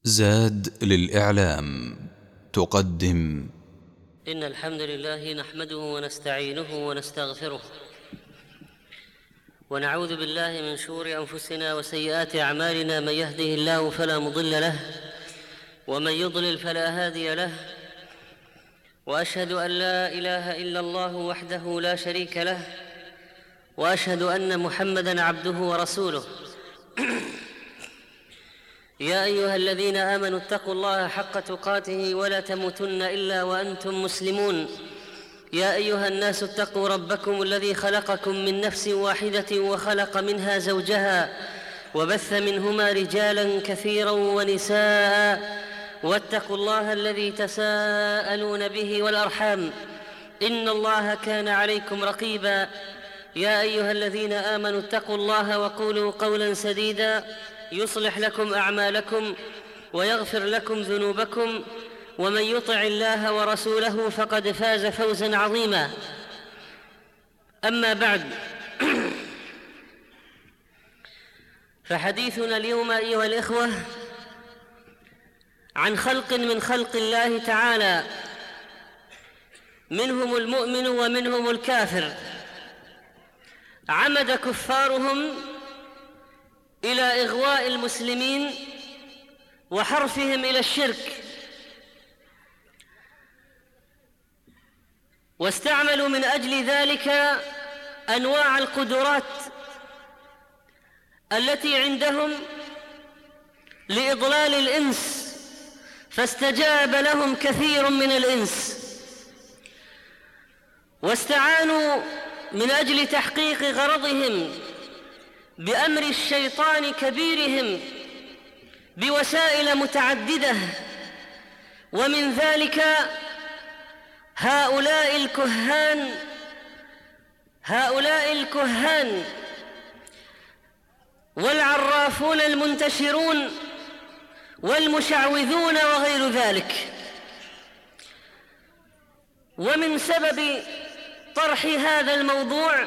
زاد للإعلام تقدم. إن الحمد لله نحمده ونستعينه ونستغفره ونعوذ بالله من شرور أنفسنا وسيئات أعمالنا. من يهده الله فلا مضل له ومن يضلل فلا هادي له، وأشهد أن لا إله إلا الله وحده لا شريك له، وأشهد أن محمدًا عبده ورسوله. يا أيها الذين آمنوا اتقوا الله حق تقاته ولا تموتن إلا وأنتم مسلمون. يا أيها الناس اتقوا ربكم الذي خلقكم من نفس واحدة وخلق منها زوجها وبث منهما رجالا كثيرا ونساء، واتقوا الله الذي تساءلون به والأرحام إن الله كان عليكم رقيبا. يا أيها الذين آمنوا اتقوا الله وقولوا قولا سديدا يصلح لكم أعمالكم ويغفر لكم ذنوبكم، ومن يطع الله ورسوله فقد فاز فوزا عظيما. أما بعد، فحديثنا اليوم أيها الإخوة عن خلق من خلق الله تعالى، منهم المؤمن ومنهم الكافر. عمد كفارهم إلى إغواء المسلمين وحرفهم إلى الشرك، واستعملوا من أجل ذلك أنواع القدرات التي عندهم لإضلال الإنس، فاستجاب لهم كثير من الإنس، واستعانوا من أجل تحقيق غرضهم بأمر الشيطان كبيرهم بوسائل متعددة. ومن ذلك هؤلاء الكهان والعرافون المنتشرون والمشعوذون وغير ذلك. ومن سبب طرح هذا الموضوع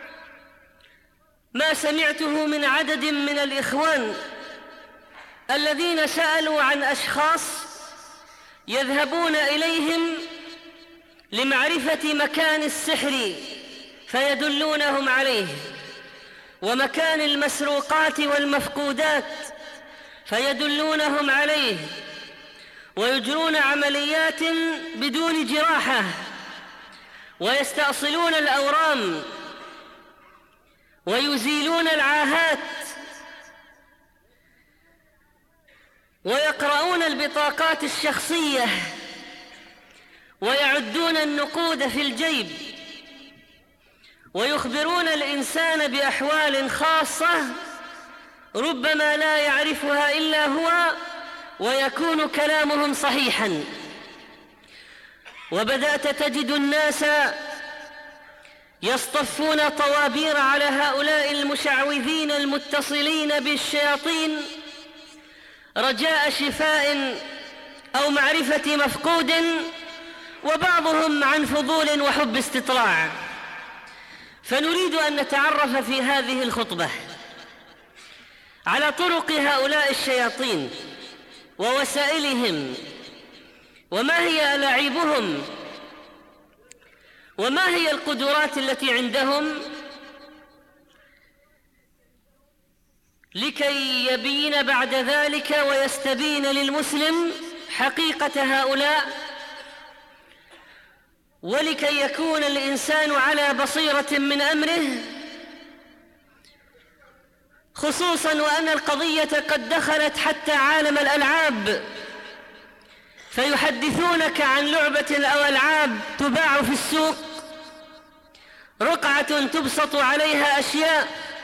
ما سمعته من عدد من الإخوان الذين سألوا عن أشخاص يذهبون إليهم لمعرفة مكان السحر فيدلونهم عليه، ومكان المسروقات والمفقودات فيدلونهم عليه، ويجرون عمليات بدون جراحة، ويستأصلون الأورام، ويزيلون العاهات، ويقرؤون البطاقات الشخصية، ويعدون النقود في الجيب، ويخبرون الإنسان بأحوال خاصة ربما لا يعرفها إلا هو، ويكون كلامهم صحيحا. وبدأت تجد الناس يصطفون طوابير على هؤلاء المشعوذين المتصلين بالشياطين رجاء شفاء أو معرفة مفقود، وبعضهم عن فضول وحب استطلاع. فنريد أن نتعرف في هذه الخطبة على طرق هؤلاء الشياطين ووسائلهم، وما هي ألاعيبهم، وما هي القدرات التي عندهم، لكي يبين بعد ذلك ويستبين للمسلم حقيقة هؤلاء، ولكي يكون الإنسان على بصيرة من أمره، خصوصا وأن القضية قد دخلت حتى عالم الألعاب، فيحدثونك عن لعبة أو ألعاب تباع في السوق، رقعة تبسط عليها أشياء،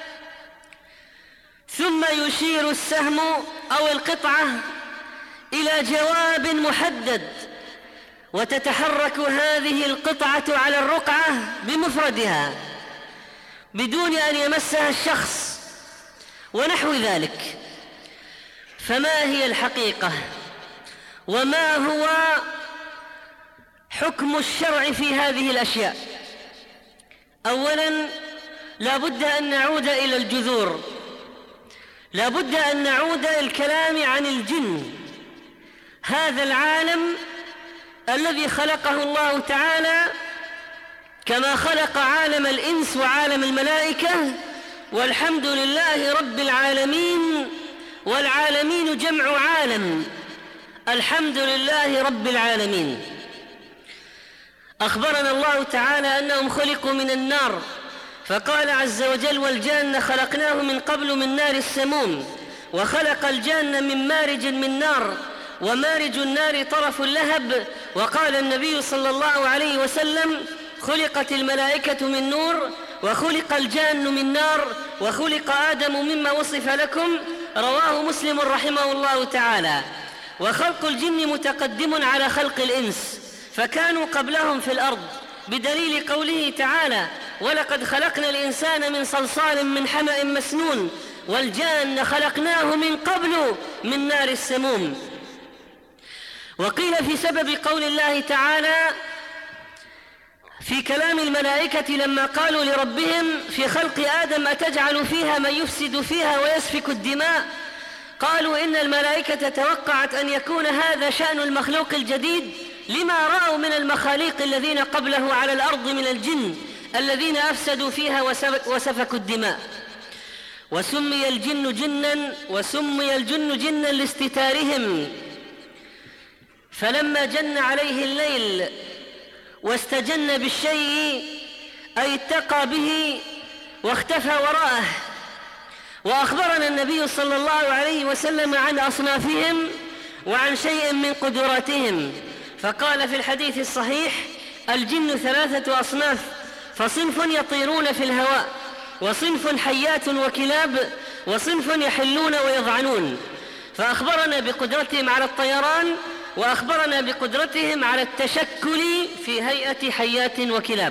ثم يشير السهم أو القطعة إلى جواب محدد، وتتحرك هذه القطعة على الرقعة بمفردها بدون أن يمسها الشخص ونحو ذلك. فما هي الحقيقة، وما هو حكم الشرع في هذه الأشياء؟ أولاً لا بد أن نعود إلى الجذور، لا بد أن نعود الكلام عن الجن هذا العالم الذي خلقه الله تعالى كما خلق عالم الإنس وعالم الملائكة، والحمد لله رب العالمين، والعالمين جمع عالم، الحمد لله رب العالمين. أخبرنا الله تعالى أنهم خلقوا من النار، فقال عز وجل: والجان خلقناه من قبل من نار السموم، وخلق الجان من مارج من نار، ومارج النار طرف اللهب. وقال النبي صلى الله عليه وسلم: خلقت الملائكة من نور، وخلق الجان من نار، وخلق آدم مما وصف لكم. رواه مسلم رحمه الله تعالى. وخلق الجن متقدم على خلق الإنس، فكانوا قبلهم في الأرض، بدليل قوله تعالى: ولقد خلقنا الإنسان من صلصال من حمأ مسنون، والجان خلقناه من قبل من نار السموم. وقيل في سبب قول الله تعالى في كلام الملائكة لما قالوا لربهم في خلق آدم: أتجعل فيها من يفسد فيها ويسفك الدماء؟ قالوا إن الملائكة توقعت أن يكون هذا شأن المخلوق الجديد، لما رأوا من المخاليق الذين قبله على الأرض من الجن الذين أفسدوا فيها وسفكوا الدماء. وسمي الجن جنا لاستتارهم، فلما جن عليه الليل واستجن بالشيء أي اتقى به واختفى وراءه. وأخبرنا النبي صلى الله عليه وسلم عن أصنافهم وعن شيء من قدراتهم، فقال في الحديث الصحيح: الجن 3 أصناف، فصنف يطيرون في الهواء، وصنف حيات وكلاب، وصنف يحلون ويضعنون. فأخبرنا بقدرتهم على الطيران، وأخبرنا بقدرتهم على التشكل في هيئة حيات وكلاب.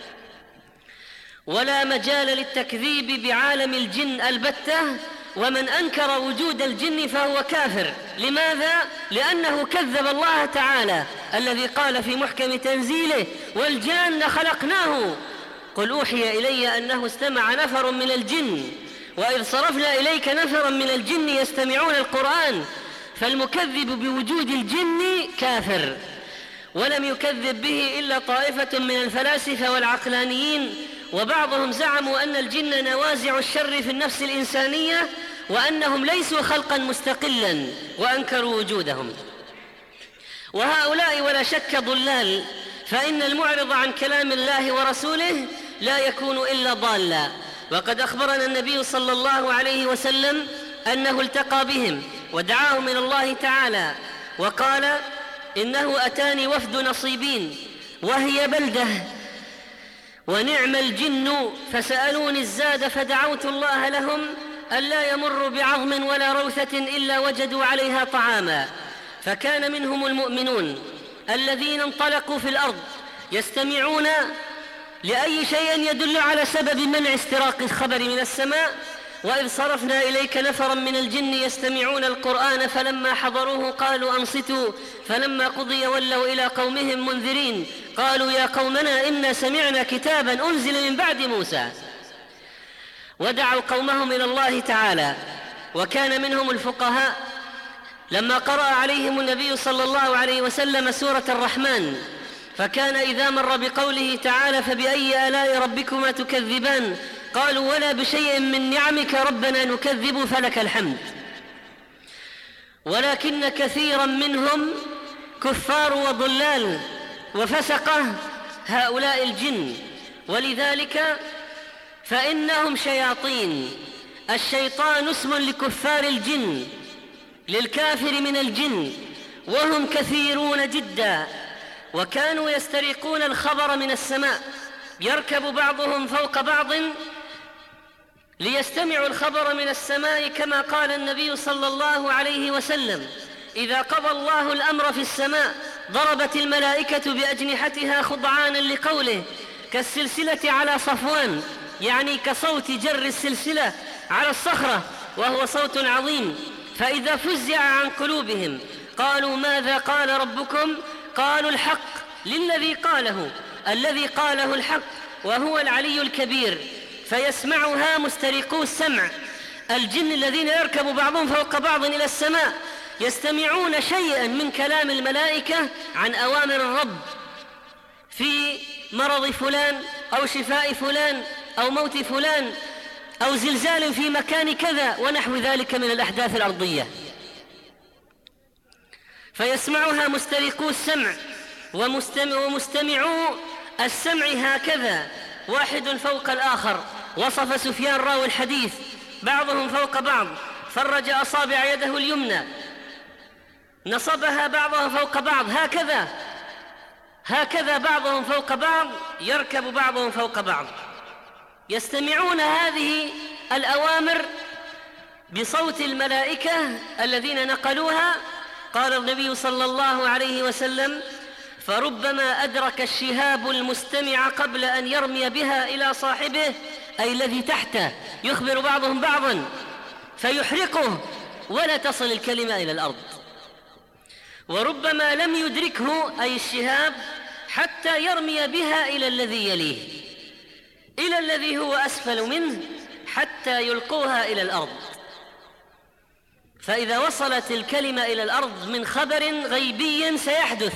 ولا مجال للتكذيب بعالم الجن البتة، ومن أنكر وجود الجن فهو كافر. لماذا؟ لأنه كذب الله تعالى الذي قال في محكم تنزيله: والجان خلقناه. قل أوحي إلي أنه استمع نفر من الجن، وإذ صرفنا إليك نفرا من الجن يستمعون القرآن. فالمكذب بوجود الجن كافر، ولم يكذب به إلا طائفة من الفلاسفة والعقلانيين، وبعضهم زعموا أن الجن نوازع الشر في النفس الإنسانية، وأنهم ليسوا خلقا مستقلا، وأنكروا وجودهم. وهؤلاء ولا شك ضلال، فإن المعرض عن كلام الله ورسوله لا يكون إلا ضالا. وقد أخبرنا النبي صلى الله عليه وسلم أنه التقى بهم ودعاهم من الله تعالى، وقال: إنه أتاني وفد نصيبين وهي بلدة، ونعم الجن، فسألوني الزاد فدعوت الله لهم ألا يمر بعظم ولا روثة إلا وجدوا عليها طعاما. فكان منهم المؤمنون الذين انطلقوا في الأرض يستمعون لأي شيء يدل على سبب منع استراق الخبر من السماء. وإذ صرفنا إليك نفرا من الجن يستمعون القرآن فلما حضروه قالوا أنصتوا، فلما قضي ولوا إلى قومهم منذرين قالوا يا قومنا إنا سمعنا كتابا أنزل من بعد موسى. ودعوا قومهم إلى الله تعالى. وكان منهم الفقهاء لما قرأ عليهم النبي صلى الله عليه وسلم سورة الرحمن، فكان إذا مر بقوله تعالى فبأي آلاء ربكما تكذبان قالوا ولا بشيء من نعمك ربنا نكذب فلك الحمد. ولكن كثيرا منهم كفار وضلال وفسقة هؤلاء الجن، ولذلك فإنهم شياطين. الشيطان اسم لكفار الجن، للكافر من الجن، وهم كثيرون جدا. وكانوا يسترقون الخبر من السماء، يركب بعضهم فوق بعض ليستمعوا الخبر من السماء، كما قال النبي صلى الله عليه وسلم إذا قضى الله الأمر في السماء ضربت الملائكة بأجنحتها خضعانا لقوله كالسلسلة على صفوان، يعني كصوت جر السلسلة على الصخرة، وهو صوت عظيم. فإذا فزع عن قلوبهم قالوا ماذا قال ربكم؟ قالوا الحق للذي قاله، الذي قاله الحق وهو العلي الكبير. فيسمعها مسترقو السمع، الجن الذين يركب بعضهم فوق بعض إلى السماء يستمعون شيئا من كلام الملائكة عن أوامر الرب في مرض فلان أو شفاء فلان أو موت فلان أو زلزال في مكان كذا ونحو ذلك من الأحداث الأرضية، فيسمعها مسترقو السمع ومستمعو السمع هكذا واحد فوق الآخر. وصف سفيان راوي الحديث بعضهم فوق بعض، فرج أصابع يده اليمنى نصبها بعضها فوق بعض، هكذا بعضهم فوق بعض، يركب بعضهم فوق بعض. يستمعون هذه الأوامر بصوت الملائكة الذين نقلوها. قال النبي صلى الله عليه وسلم: فربما أدرك الشهاب المستمع قبل أن يرمي بها إلى صاحبه، أي الذي تحته، يخبر بعضهم بعضا فيحرقه ولا تصل الكلمة إلى الأرض. وربما لم يدركه أي الشهاب حتى يرمي بها إلى الذي يليه، إلى الذي هو أسفل منه، حتى يلقوها إلى الأرض. فإذا وصلت الكلمة إلى الأرض من خبر غيبي سيحدث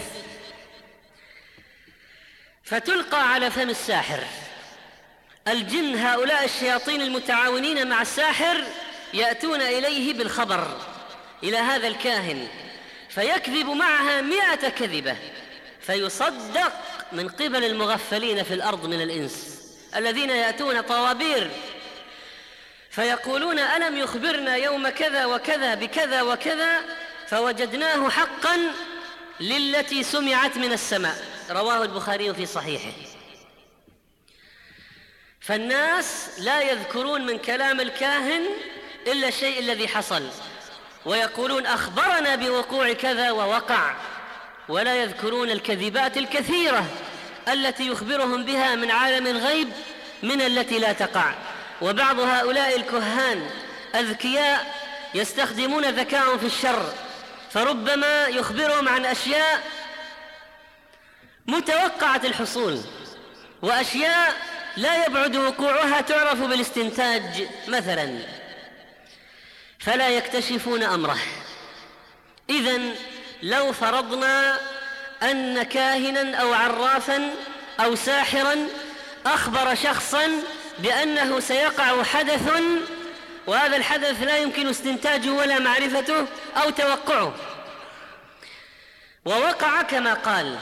فتلقى على فم الساحر. الجن هؤلاء الشياطين المتعاونين مع الساحر يأتون إليه بالخبر إلى هذا الكاهن، فيكذب معها 100 كذبة، فيصدق من قبل المغفلين في الأرض من الإنس الذين يأتون طوابير فيقولون: ألم يخبرنا يوم كذا وكذا بكذا وكذا فوجدناه حقا للتي سمعت من السماء. رواه البخاري في صحيحه. فالناس لا يذكرون من كلام الكاهن إلا الشيء الذي حصل، ويقولون: أخبرنا بوقوع كذا ووقع، ولا يذكرون الكذبات الكثيرة التي يخبرهم بها من عالم الغيب من التي لا تقع. وبعض هؤلاء الكهان أذكياء يستخدمون ذكاءهم في الشر، فربما يخبرهم عن أشياء متوقعة الحصول، وأشياء لا يبعد وقوعها تعرف بالاستنتاج مثلا، فلا يكتشفون أمره. إذن لو فرضنا أن كاهنا أو عرافا أو ساحرا أخبر شخصا بأنه سيقع حدث، وهذا الحدث لا يمكن استنتاجه ولا معرفته أو توقعه، ووقع كما قال،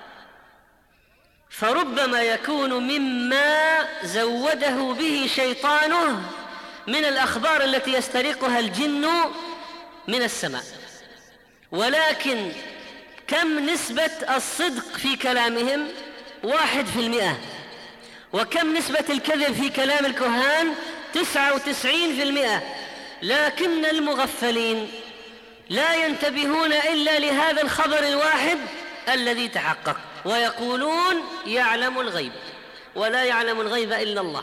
فربما يكون مما زوده به شيطانه من الأخبار التي يسترقها الجن من السماء. ولكن كم نسبة الصدق في كلامهم؟ 1%. وكم نسبة الكذب في كلام الكهان؟ 99%. لكن المغفلين لا ينتبهون إلا لهذا الخبر الواحد الذي تحقق، ويقولون: يعلم الغيب، ولا يعلم الغيب إلا الله.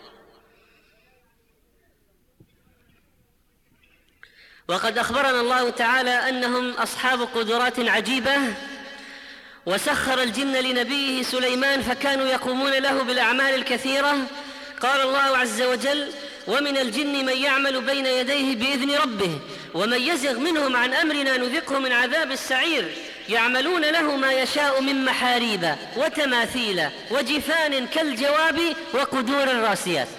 وقد أخبرنا الله تعالى أنهم أصحاب قدرات عجيبة، وسخر الجن لنبيه سليمان فكانوا يقومون له بالأعمال الكثيرة. قال الله عز وجل: ومن الجن من يعمل بين يديه بإذن ربه ومن يزغ منهم عن أمرنا نذقه من عذاب السعير. يعملون له ما يشاء من محاريب وتماثيل وجفان كالجواب وقدور الراسيات.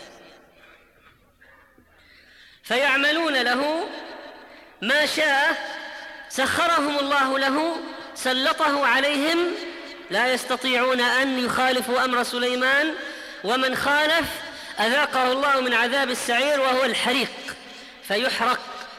فيعملون له ما شاء، سخرهم الله له، سلطه عليهم، لا يستطيعون أن يخالفوا أمر سليمان، ومن خالف أذاقه الله من عذاب السعير وهو الحريق فيحرق.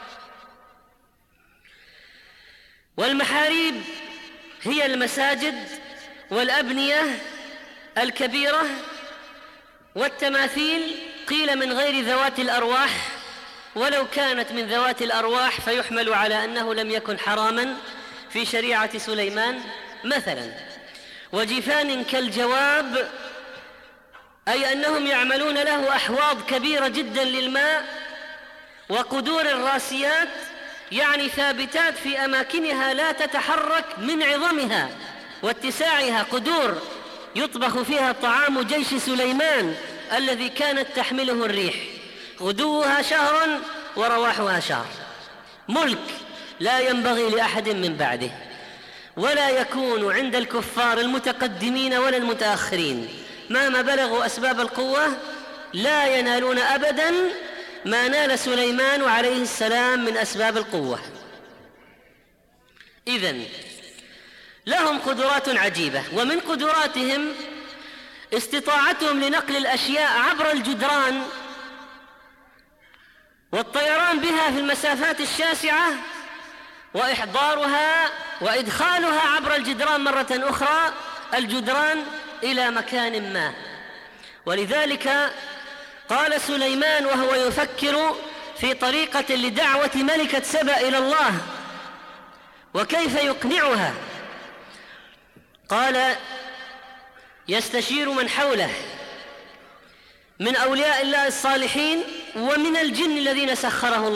والمحاريب هي المساجد والأبنية الكبيرة، والتماثيل قيل من غير ذوات الأرواح، ولو كانت من ذوات الأرواح فيحمل على أنه لم يكن حراما في شريعة سليمان مثلا. وجفان كالجواب، أي أنهم يعملون له أحواض كبيرة جدا للماء. وقدور الراسيات يعني ثابتات في أماكنها لا تتحرك من عظمها واتساعها، قدور يطبخ فيها طعام جيش سليمان الذي كانت تحمله الريح، غدوها شهر ورواحها شهر. ملك لا ينبغي لأحد من بعده، ولا يكون عند الكفار المتقدمين ولا المتأخرين مهما بلغوا أسباب القوة لا ينالون أبدا ما نال سليمان عليه السلام من أسباب القوة. إذن لهم قدرات عجيبة، ومن قدراتهم استطاعتهم لنقل الأشياء عبر الجدران والطيران بها في المسافات الشاسعة وإحضارها وإدخالها عبر الجدران مرة أخرى الجدران إلى مكان ما. ولذلك قال سليمان وهو يفكر في طريقة لدعوة ملكة سبأ إلى الله وكيف يقنعها، قال يستشير من حوله من أولياء الله الصالحين ومن الجن الذين سخرهم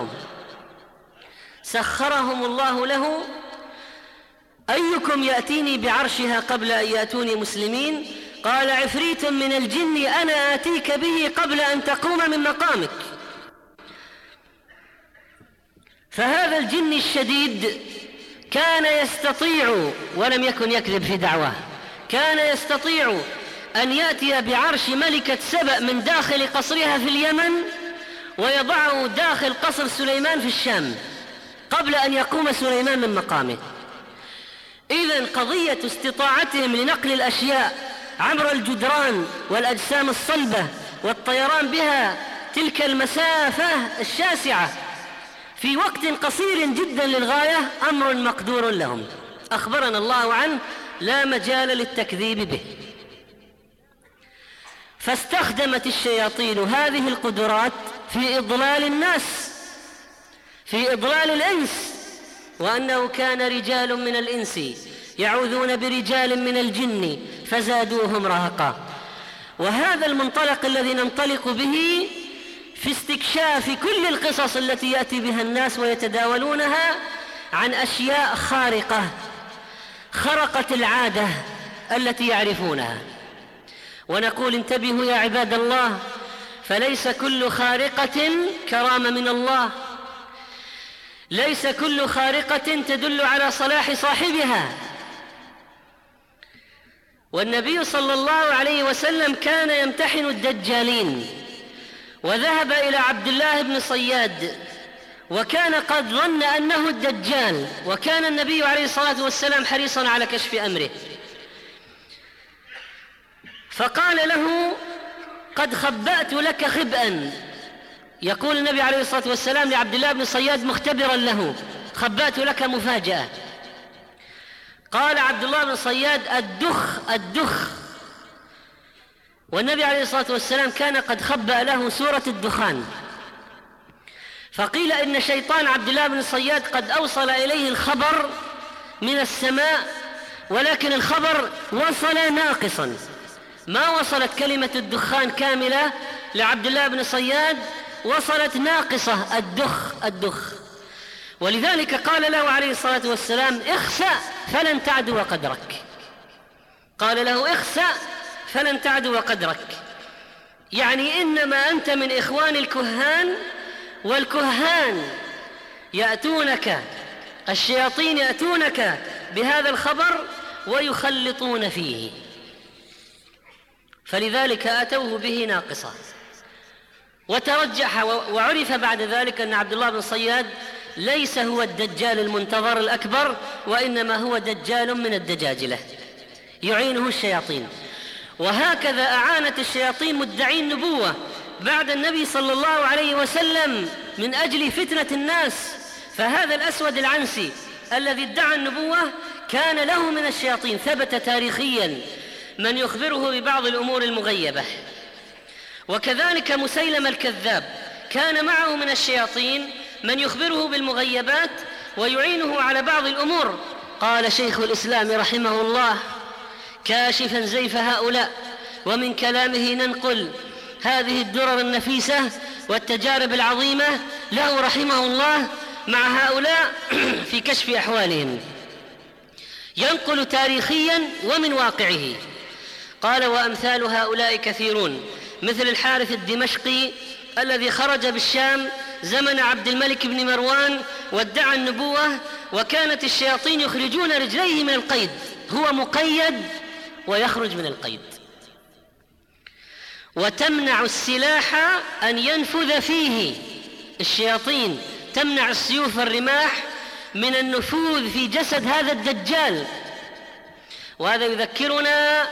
الله له أيكم يأتيني بعرشها قبل أن يأتوني مسلمين؟ قال عفريت من الجن أنا آتيك به قبل أن تقوم من مقامك. فهذا الجن الشديد كان يستطيع، ولم يكن يكذب في دعواه، كان يستطيع أن يأتي بعرش ملكة سبأ من داخل قصرها في اليمن ويضعه داخل قصر سليمان في الشام قبل أن يقوم سليمان من مقامه. إذن قضية استطاعتهم لنقل الأشياء عبر الجدران والأجسام الصلبة والطيران بها تلك المسافة الشاسعة في وقت قصير جدا للغاية أمر مقدور لهم أخبرنا الله عنه لا مجال للتكذيب به. فاستخدمت الشياطين هذه القدرات في إضلال الناس، في إضلال الإنس، وأنه كان رجال من الإنس يعوذون برجال من الجن فزادوهم رهقا. وهذا المنطلق الذي ننطلق به في استكشاف كل القصص التي يأتي بها الناس ويتداولونها عن أشياء خارقة خرقت العادة التي يعرفونها. ونقول انتبهوا يا عباد الله، فليس كل خارقة كرامة من الله، ليس كل خارقة تدل على صلاح صاحبها. والنبي صلى الله عليه وسلم كان يمتحن الدجالين، وذهب إلى عبد الله بن صياد وكان قد ظن أنه الدجال، وكان النبي عليه الصلاة والسلام حريصا على كشف أمره، فقال له قد خبأت لك خبئا. يقول النبي عليه الصلاة والسلام لعبد الله بن صياد مختبرا له خبأت لك مفاجأة. قال عبد الله بن صياد الدخ. والنبي عليه الصلاة والسلام كان قد خبأ له سورة الدخان. فقيل إن شيطان عبد الله بن صياد قد أوصل إليه الخبر من السماء، ولكن الخبر وصل ناقصا، ما وصلت كلمة الدخان كاملة لعبد الله بن صياد، وصلت ناقصة الدخ. ولذلك قال له عليه الصلاة والسلام اخسأ فلن تعدو قدرك. قال له اخسأ فلن تعدو قدرك، يعني إنما أنت من إخوان الكهان، والكهان يأتونك، الشياطين يأتونك بهذا الخبر ويخلطون فيه، فلذلك أتوه به ناقصة. وترجح وعرف بعد ذلك أن عبد الله بن صياد ليس هو الدجال المنتظر الأكبر، وإنما هو دجال من الدجاجلة يعينه الشياطين. وهكذا أعانت الشياطين مدعي النبوة بعد النبي صلى الله عليه وسلم من أجل فتنة الناس. فهذا الأسود العنسي الذي ادعى النبوة كان له من الشياطين، ثبت تاريخيا من يخبره ببعض الأمور المغيبة. وكذلك مسيلمة الكذاب كان معه من الشياطين من يخبره بالمغيبات ويعينه على بعض الأمور. قال شيخ الإسلام رحمه الله كاشفا زيف هؤلاء، ومن كلامه ننقل هذه الدرر النفيسة والتجارب العظيمة له رحمه الله مع هؤلاء في كشف أحوالهم، ينقل تاريخيا ومن واقعه. قال وأمثال هؤلاء كثيرون، مثل الحارث الدمشقي الذي خرج بالشام زمن عبد الملك بن مروان وادعى النبوة، وكانت الشياطين يخرجون رجليه من القيد، هو مقيد ويخرج من القيد. وتمنع السلاح أن ينفذ فيه، الشياطين تمنع السيوف والرماح من النفوذ في جسد هذا الدجال. وهذا يذكرنا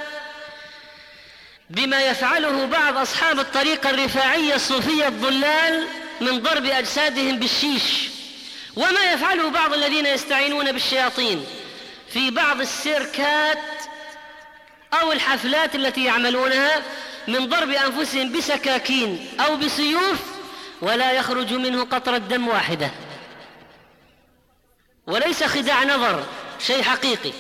بما يفعله بعض أصحاب الطريقة الرفاعية الصوفية الضلال من ضرب أجسادهم بالشيش، وما يفعله بعض الذين يستعينون بالشياطين في بعض السيركات أو الحفلات التي يعملونها من ضرب أنفسهم بسكاكين أو بسيوف ولا يخرج منه قطرة دم واحدة، وليس خداع نظر، شيء حقيقي.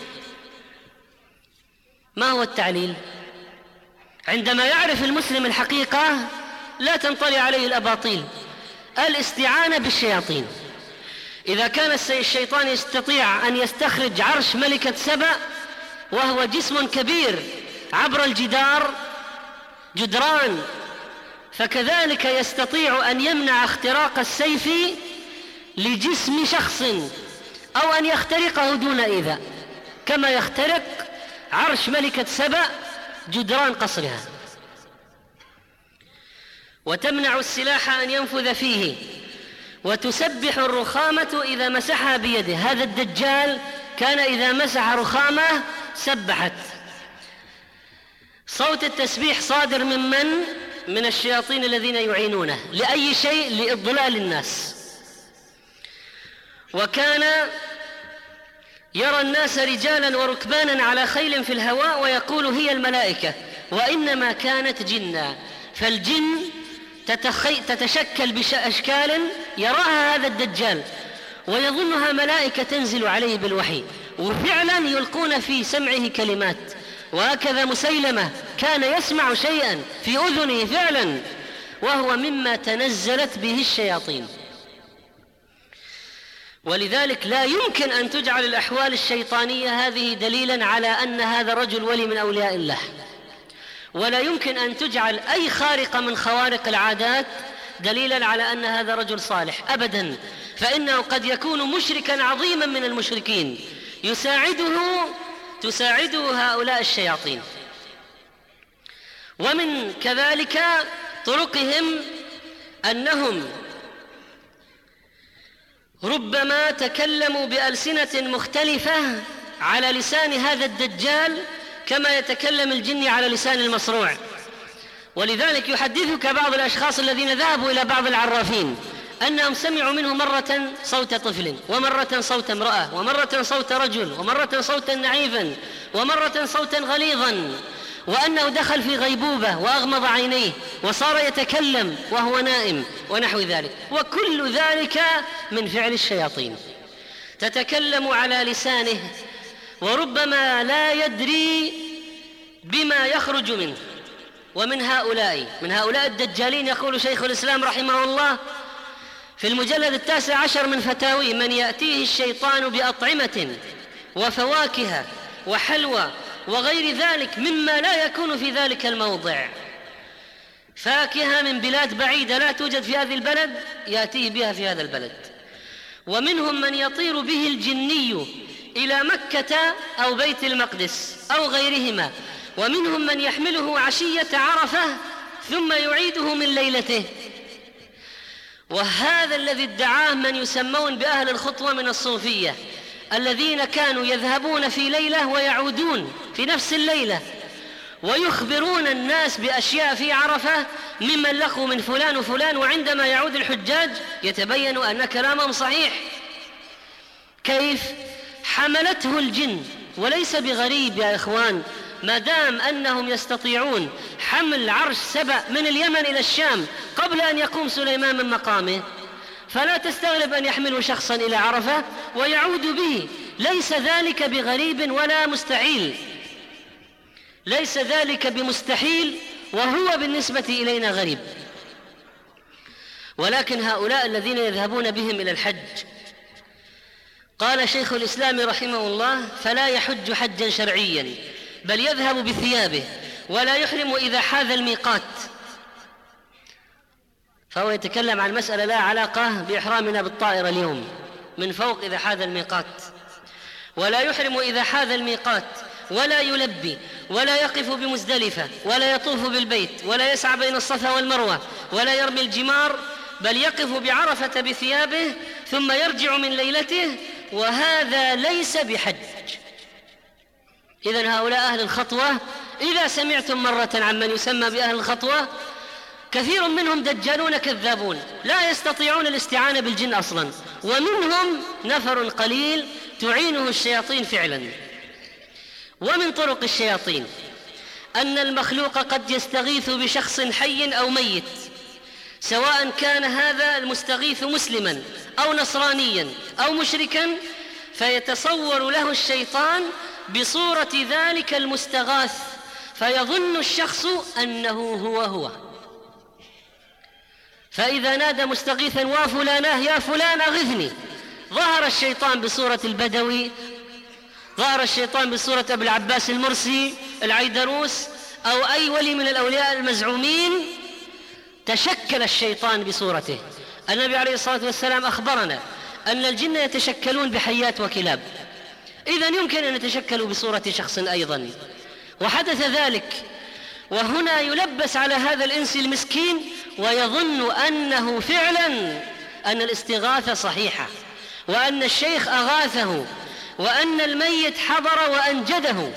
ما هو التعليل؟ عندما يعرف المسلم الحقيقة لا تنطلي عليه الأباطيل. الاستعانة بالشياطين، إذا كان الشيطان يستطيع أن يستخرج عرش ملكة سبأ وهو جسم كبير عبر الجدار جدران، فكذلك يستطيع أن يمنع اختراق السيف لجسم شخص أو أن يخترقه دون إيذاء، كما يخترق عرش ملكة سبأ جدران قصرها. وتمنع السلاح أن ينفذ فيه، وتسبح الرخامة إذا مسحها بيده. هذا الدجال كان إذا مسح رخامة سبحت. صوت التسبيح صادر من الشياطين الذين يعينونه لأي شيء، لإضلال الناس. وكان يرى الناس رجالا وركبانا على خيل في الهواء ويقول هي الملائكة، وإنما كانت جنا. فالجن تتشكل بأشكال يراها هذا الدجال ويظنها ملائكة تنزل عليه بالوحي، وفعلا يلقون في سمعه كلمات. وهكذا مسيلمة كان يسمع شيئا في أذنه فعلا، وهو مما تنزلت به الشياطين. ولذلك لا يمكن أن تجعل الأحوال الشيطانية هذه دليلا على أن هذا الرجل ولي من أولياء الله، ولا يمكن أن تجعل أي خارقة من خوارق العادات دليلا على أن هذا رجل صالح أبدا، فإنه قد يكون مشركا عظيما من المشركين تساعده هؤلاء الشياطين. ومن كذلك طرقهم أنهم ربما تكلموا بألسنة مختلفة على لسان هذا الدجال كما يتكلم الجن على لسان المصروع. ولذلك يحدثك بعض الأشخاص الذين ذهبوا إلى بعض العرافين أنهم سمعوا منه مرة صوت طفل، ومرة صوت امرأة، ومرة صوت رجل، ومرة صوتا نعيفا، ومرة صوتا غليظا، وأنه دخل في غيبوبة وأغمض عينيه وصار يتكلم وهو نائم ونحو ذلك. وكل ذلك من فعل الشياطين، تتكلم على لسانه وربما لا يدري بما يخرج منه. ومن هؤلاء الدجالين يقول شيخ الإسلام رحمه الله في المجلد 19 من فتاويه: من يأتيه الشيطان بأطعمة وفواكه وحلوى وغير ذلك مما لا يكون في ذلك الموضع، فاكهة من بلاد بعيدة لا توجد في هذه البلد يأتيه بها في هذا البلد. ومنهم من يطير به الجني إلى مكة أو بيت المقدس أو غيرهما، ومنهم من يحمله عشية عرفة ثم يعيده من ليلته. وهذا الذي ادعاه من يسمون بأهل الخطوة من الصوفية، الذين كانوا يذهبون في ليلة ويعودون في نفس الليلة ويخبرون الناس بأشياء في عرفة ممن لقوا من فلان وفلان، وعندما يعود الحجاج يتبين أن كلامهم صحيح. كيف حملته الجن؟ وليس بغريب يا إخوان، ما دام أنهم يستطيعون حمل عرش سبأ من اليمن إلى الشام قبل أن يقوم سليمان من مقامه، فلا تستغرب أن يحملوا شخصا إلى عرفة ويعود به. ليس ذلك بغريب ولا مستحيل، ليس ذلك بمستحيل، وهو بالنسبة إلينا غريب. ولكن هؤلاء الذين يذهبون بهم إلى الحج، قال شيخ الإسلام رحمه الله: فلا يحج حجا شرعيا، بل يذهب بثيابه ولا يحرم إذا حاذ الميقات. فهو يتكلم عن مسألة لا علاقة بإحرامنا بالطائرة اليوم من فوق إذا حاذ الميقات، ولا يحرم إذا حاذ الميقات، ولا يلبي، ولا يقف بمزدلفة، ولا يطوف بالبيت، ولا يسعى بين الصفا والمروة، ولا يرمي الجمار، بل يقف بعرفة بثيابه ثم يرجع من ليلته، وهذا ليس بحج. إذن هؤلاء أهل الخطوة، إذا سمعتم مرة عن من يسمى بأهل الخطوة، كثير منهم دجالون كذابون لا يستطيعون الاستعانة بالجن أصلا، ومنهم نفر قليل تعينه الشياطين فعلا. ومن طرق الشياطين أن المخلوق قد يستغيث بشخص حي أو ميت، سواء كان هذا المستغيث مسلما أو نصرانيا أو مشركا، فيتصور له الشيطان بصورة ذلك المستغاث، فيظن الشخص أنه هو. فإذا نادى مستغيثا وفلاناه يا فلان أغثني، ظهر الشيطان بصورة البدوي، ظهر الشيطان بصورة أبي العباس المرسي العيدروس أو أي ولي من الأولياء المزعومين، تشكل الشيطان بصورته. النبي عليه الصلاة والسلام أخبرنا أن الجن يتشكلون بحيات وكلاب، إذن يمكن أن يتشكلوا بصورة شخص أيضا، وحدث ذلك. وهنا يلبس على هذا الإنس المسكين ويظن أنه فعلا أن الاستغاثة صحيحة، وأن الشيخ أغاثه، وأن الميت حضر وأنجده.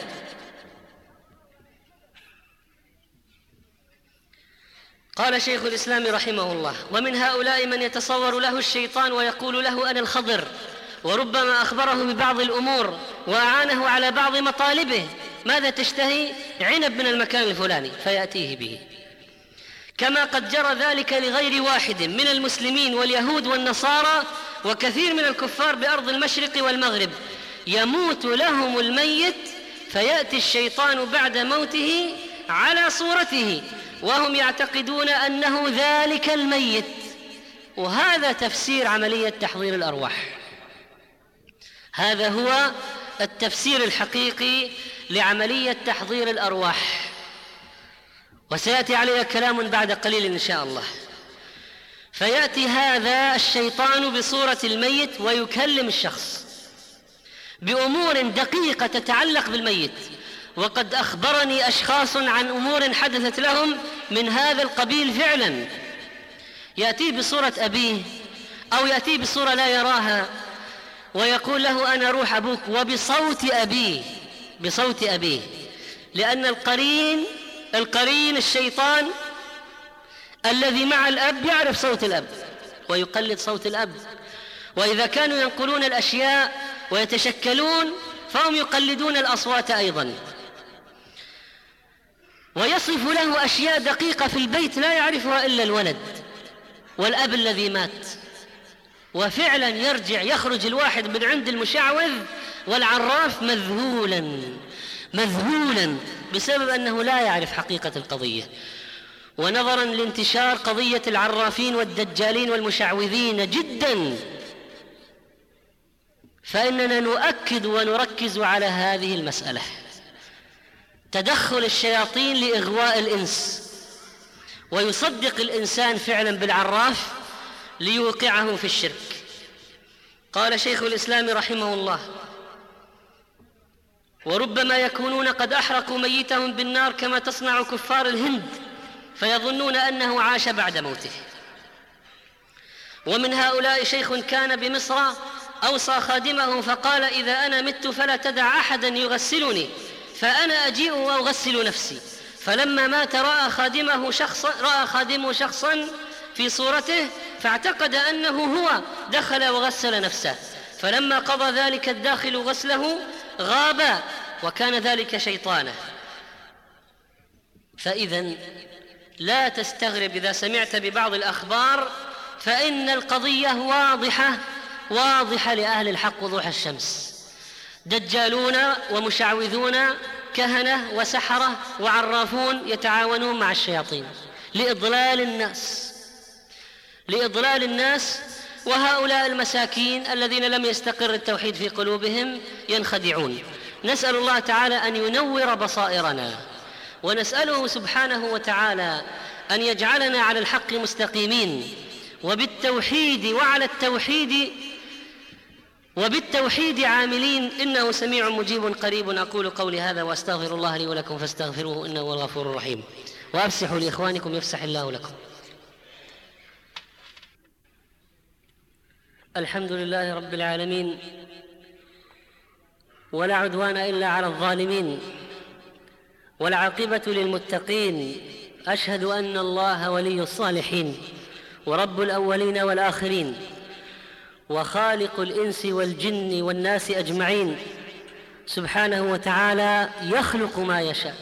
قال شيخ الإسلام رحمه الله: ومن هؤلاء من يتصور له الشيطان ويقول له أنا الخضر، وربما أخبره ببعض الأمور وأعانه على بعض مطالبه. ماذا تشتهي؟ عنب من المكان الفلاني، فيأتيه به. كما قد جرى ذلك لغير واحد من المسلمين واليهود والنصارى وكثير من الكفار بأرض المشرق والمغرب، يموت لهم الميت فيأتي الشيطان بعد موته على صورته، وهم يعتقدون أنه ذلك الميت. وهذا تفسير عملية تحضير الأرواح، هذا هو التفسير الحقيقي لعملية تحضير الأرواح، وسيأتي عليها كلام بعد قليل إن شاء الله. فيأتي هذا الشيطان بصورة الميت ويكلم الشخص بأمور دقيقة تتعلق بالميت، وقد أخبرني أشخاص عن أمور حدثت لهم من هذا القبيل فعلا. يأتي بصورة أبيه أو يأتي بصورة لا يراها ويقول له أنا روح أبوك، وبصوت أبيه، بصوت أبيه، لأن القرين الشيطان الذي مع الأب يعرف صوت الأب ويقلد صوت الأب. وإذا كانوا ينقلون الأشياء ويتشكلون فهم يقلدون الأصوات أيضا. ويصف له أشياء دقيقة في البيت لا يعرفها إلا الولد والأب الذي مات. وفعلا يخرج الواحد من عند المشعوذ والعراف مذهولا بسبب أنه لا يعرف حقيقة القضية. ونظرا لانتشار قضية العرافين والدجالين والمشعوذين جدا، فإننا نؤكد ونركز على هذه المسألة: تدخل الشياطين لإغواء الإنس، ويصدق الإنسان فعلا بالعراف ليوقعه في الشرك. قال شيخ الإسلام رحمه الله: وربما يكونون قد أحرقوا ميتهم بالنار كما تصنع كفار الهند، فيظنون أنه عاش بعد موته. ومن هؤلاء شيخ كان بمصر أوصى خادمه فقال: إذا أنا مت فلا تدع أحدا يغسلني، فأنا أجيء وأغسل نفسي. فلما مات رأى خادمه شخصا في صورته فاعتقد أنه هو، دخل وغسل نفسه، فلما قضى ذلك الداخل غسله غاب، وكان ذلك شيطانه. فإذن لا تستغرب إذا سمعت ببعض الأخبار، فإن القضية واضحة لأهل الحق وضوح الشمس. دجالون ومشعوذون، كهنة وسحرة وعرافون يتعاونون مع الشياطين لإضلال الناس، وهؤلاء المساكين الذين لم يستقر التوحيد في قلوبهم ينخدعون. نسأل الله تعالى أن ينور بصائرنا، ونسأله سبحانه وتعالى أن يجعلنا على الحق مستقيمين، وبالتوحيد عاملين، إنه سميع مجيب قريب. أقول قولي هذا وأستغفر الله لي ولكم فاستغفروه إنه هو الغفور الرحيم. وأفسحوا لإخوانكم يفسح الله لكم. الحمد لله رب العالمين، ولا عدوان إلا على الظالمين، والعاقبة للمتقين. أشهد أن الله ولي الصالحين، ورب الأولين والآخرين، وخالق الإنس والجن والناس أجمعين، سبحانه وتعالى يخلق ما يشاء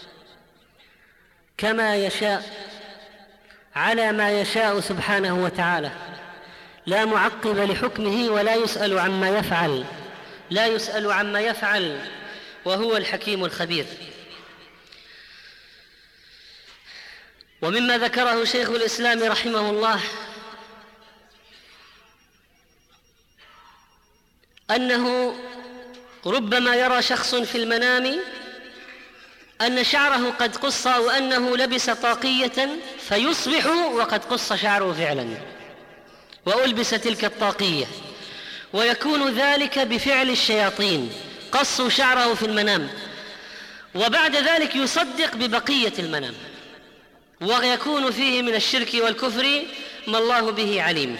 كما يشاء على ما يشاء سبحانه وتعالى، لا معقب لحكمه ولا يسأل عما يفعل، وهو الحكيم الخبير. ومما ذكره شيخ الإسلام رحمه الله أنه ربما يرى شخص في المنام أن شعره قد قص أو أنه لبس طاقية فيصبح وقد قص شعره فعلا وألبس تلك الطاقية، ويكون ذلك بفعل الشياطين، قصوا شعره في المنام، وبعد ذلك يصدق ببقية المنام، ويكون فيه من الشرك والكفر ما الله به عليم.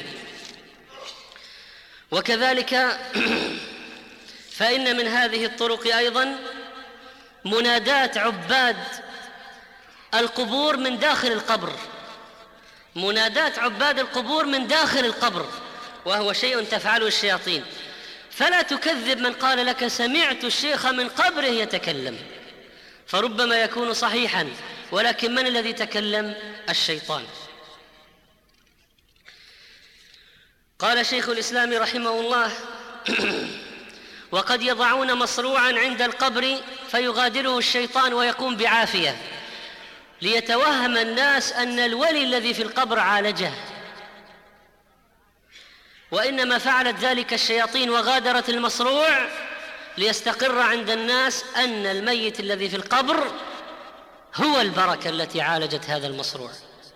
وكذلك فإن من هذه الطرق أيضا منادات عباد القبور من داخل القبر، وهو شيء تفعله الشياطين. فلا تكذب من قال لك سمعت الشيخ من قبره يتكلم، فربما يكون صحيحا، ولكن من الذي تكلم؟ الشيطان. قال شيخ الإسلام رحمه الله وقد يضعون مصروعا عند القبر فيغادره الشيطان ويقوم بعافية، ليتوهم الناس أن الولي الذي في القبر عالجه، وإنما فعلت ذلك الشياطين وغادرت المصروع ليستقر عند الناس أن الميت الذي في القبر هو البركة التي عالجت هذا المصروع.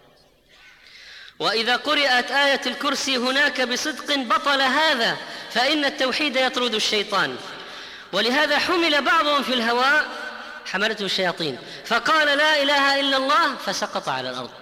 وإذا قرأت آية الكرسي هناك بصدق بطل هذا، فإن التوحيد يطرد الشيطان. ولهذا حمل بعضهم في الهواء، حملته الشياطين، فقال لا إله إلا الله فسقط على الأرض.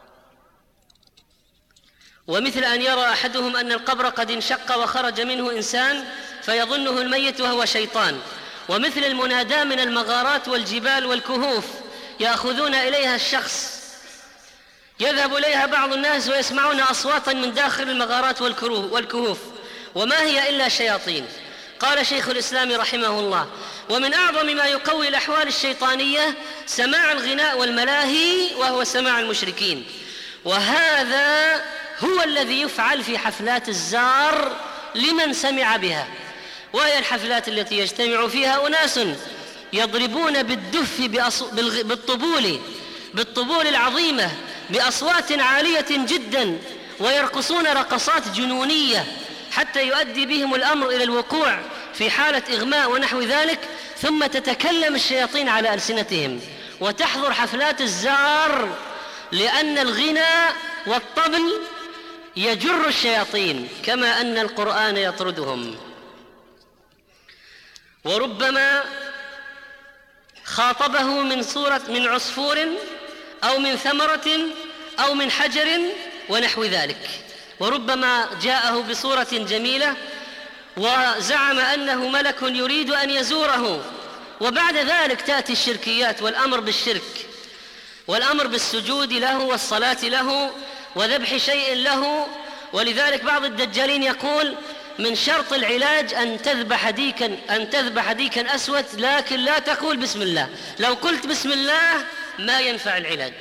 ومثل أن يرى أحدهم أن القبر قد انشق وخرج منه إنسان فيظنه الميت وهو شيطان. ومثل المنادى من المغارات والجبال والكهوف يأخذون إليها الشخص، يذهب إليها بعض الناس ويسمعون أصواتا من داخل المغارات والكهوف، وما هي إلا شياطين. قال شيخ الإسلام رحمه الله ومن أعظم ما يقوي الأحوال الشيطانية سماع الغناء والملاهي، وهو سماع المشركين، وهذا هو الذي يفعل في حفلات الزار لمن سمع بها، وهي الحفلات التي يجتمع فيها أناس يضربون بالدف بالطبول العظيمة بأصوات عالية جدا، ويرقصون رقصات جنونية حتى يؤدي بهم الأمر إلى الوقوع في حالة إغماء ونحو ذلك، ثم تتكلم الشياطين على ألسنتهم وتحضر حفلات الزار، لأن الغنى والطبل يجر الشياطين كما أن القرآن يطردهم. وربما خاطبه من عصفور أو من ثمرة أو من حجر ونحو ذلك، وربما جاءه بصورة جميلة وزعم أنه ملك يريد أن يزوره، وبعد ذلك تأتي الشركيات والأمر بالشرك والأمر بالسجود له والصلاة له وذبح شيء له. ولذلك بعض الدجالين يقول من شرط العلاج أن تذبح ديكا أسود، لكن لا تقول بسم الله. لو قلت بسم الله ما ينفع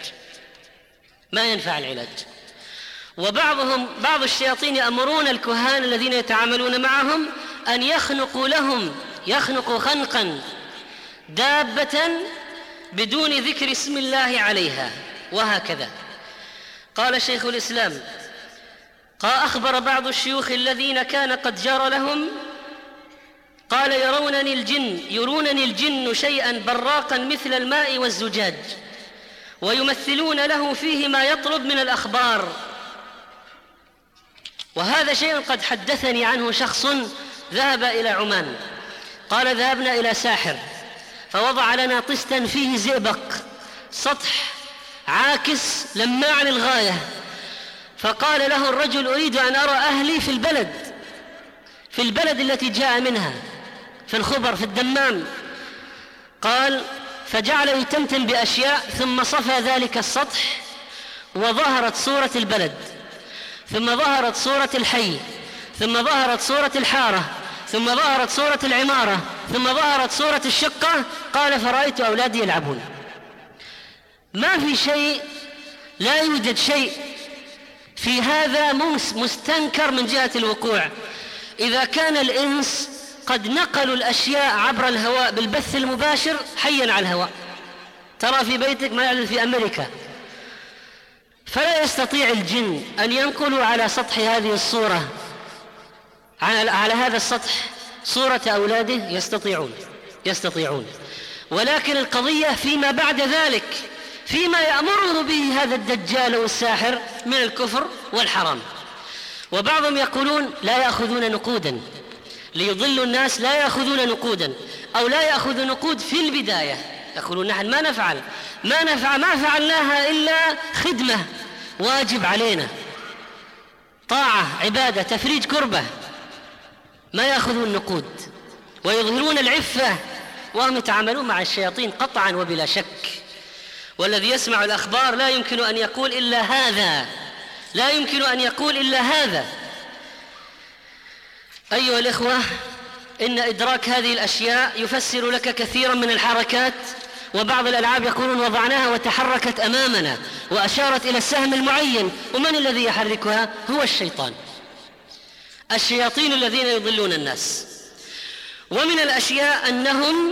العلاج. بعض الشياطين يأمرون الكهان الذين يتعاملون معهم أن يخنقوا خنقا دابة بدون ذكر اسم الله عليها، وهكذا. قال شيخ الإسلام أخبر بعض الشيوخ الذين كان قد جرى لهم، قال يرونني الجن شيئا براقا مثل الماء والزجاج، ويمثلون له فيه ما يطلب من الأخبار. وهذا شيء قد حدثني عنه شخص ذهب إلى عمان، قال ذهبنا إلى ساحر فوضع لنا طستا فيه زئبق، سطح عاكس لماع للغاية، فقال له الرجل أريد أن أرى أهلي في البلد التي جاء منها، في الخبر، في الدمام. قال فجعل يتمتم بأشياء، ثم صفى ذلك السطح وظهرت صورة البلد، ثم ظهرت صورة الحي، ثم ظهرت صورة الحارة، ثم ظهرت صورة العمارة، ثم ظهرت صورة الشقة. قال فرأيت أولادي يلعبون. ما في شيء، لا يوجد شيء في هذا مستنكر من جهة الوقوع. إذا كان الإنس قد نقلوا الأشياء عبر الهواء بالبث المباشر حيا على الهواء، ترى في بيتك ما يعلن في أمريكا، فلا يستطيع الجن أن ينقلوا على سطح هذه الصورة، على هذا السطح، صورة أولاده. يستطيعون، ولكن القضية فيما بعد ذلك، فيما يأمره به هذا الدجال والساحر من الكفر والحرام. وبعضهم يقولون لا يأخذون نقودا ليضلوا الناس، لا يأخذون نقودا، أو لا يأخذ نقود في البداية. يقولون نحن ما فعلناها إلا خدمة، واجب علينا، طاعة، عبادة، تفريج كربة. ما يأخذون نقود ويظهرون العفة، وهم يتعاملون مع الشياطين قطعا وبلا شك. والذي يسمع الأخبار لا يمكن أن يقول إلا هذا. أيها الإخوة، إن إدراك هذه الأشياء يفسر لك كثيرا من الحركات. وبعض الألعاب يقولون وضعناها وتحركت أمامنا وأشارت إلى السهم المعين، ومن الذي يحركها؟ هو الشياطين الذين يضلون الناس. ومن الأشياء أنهم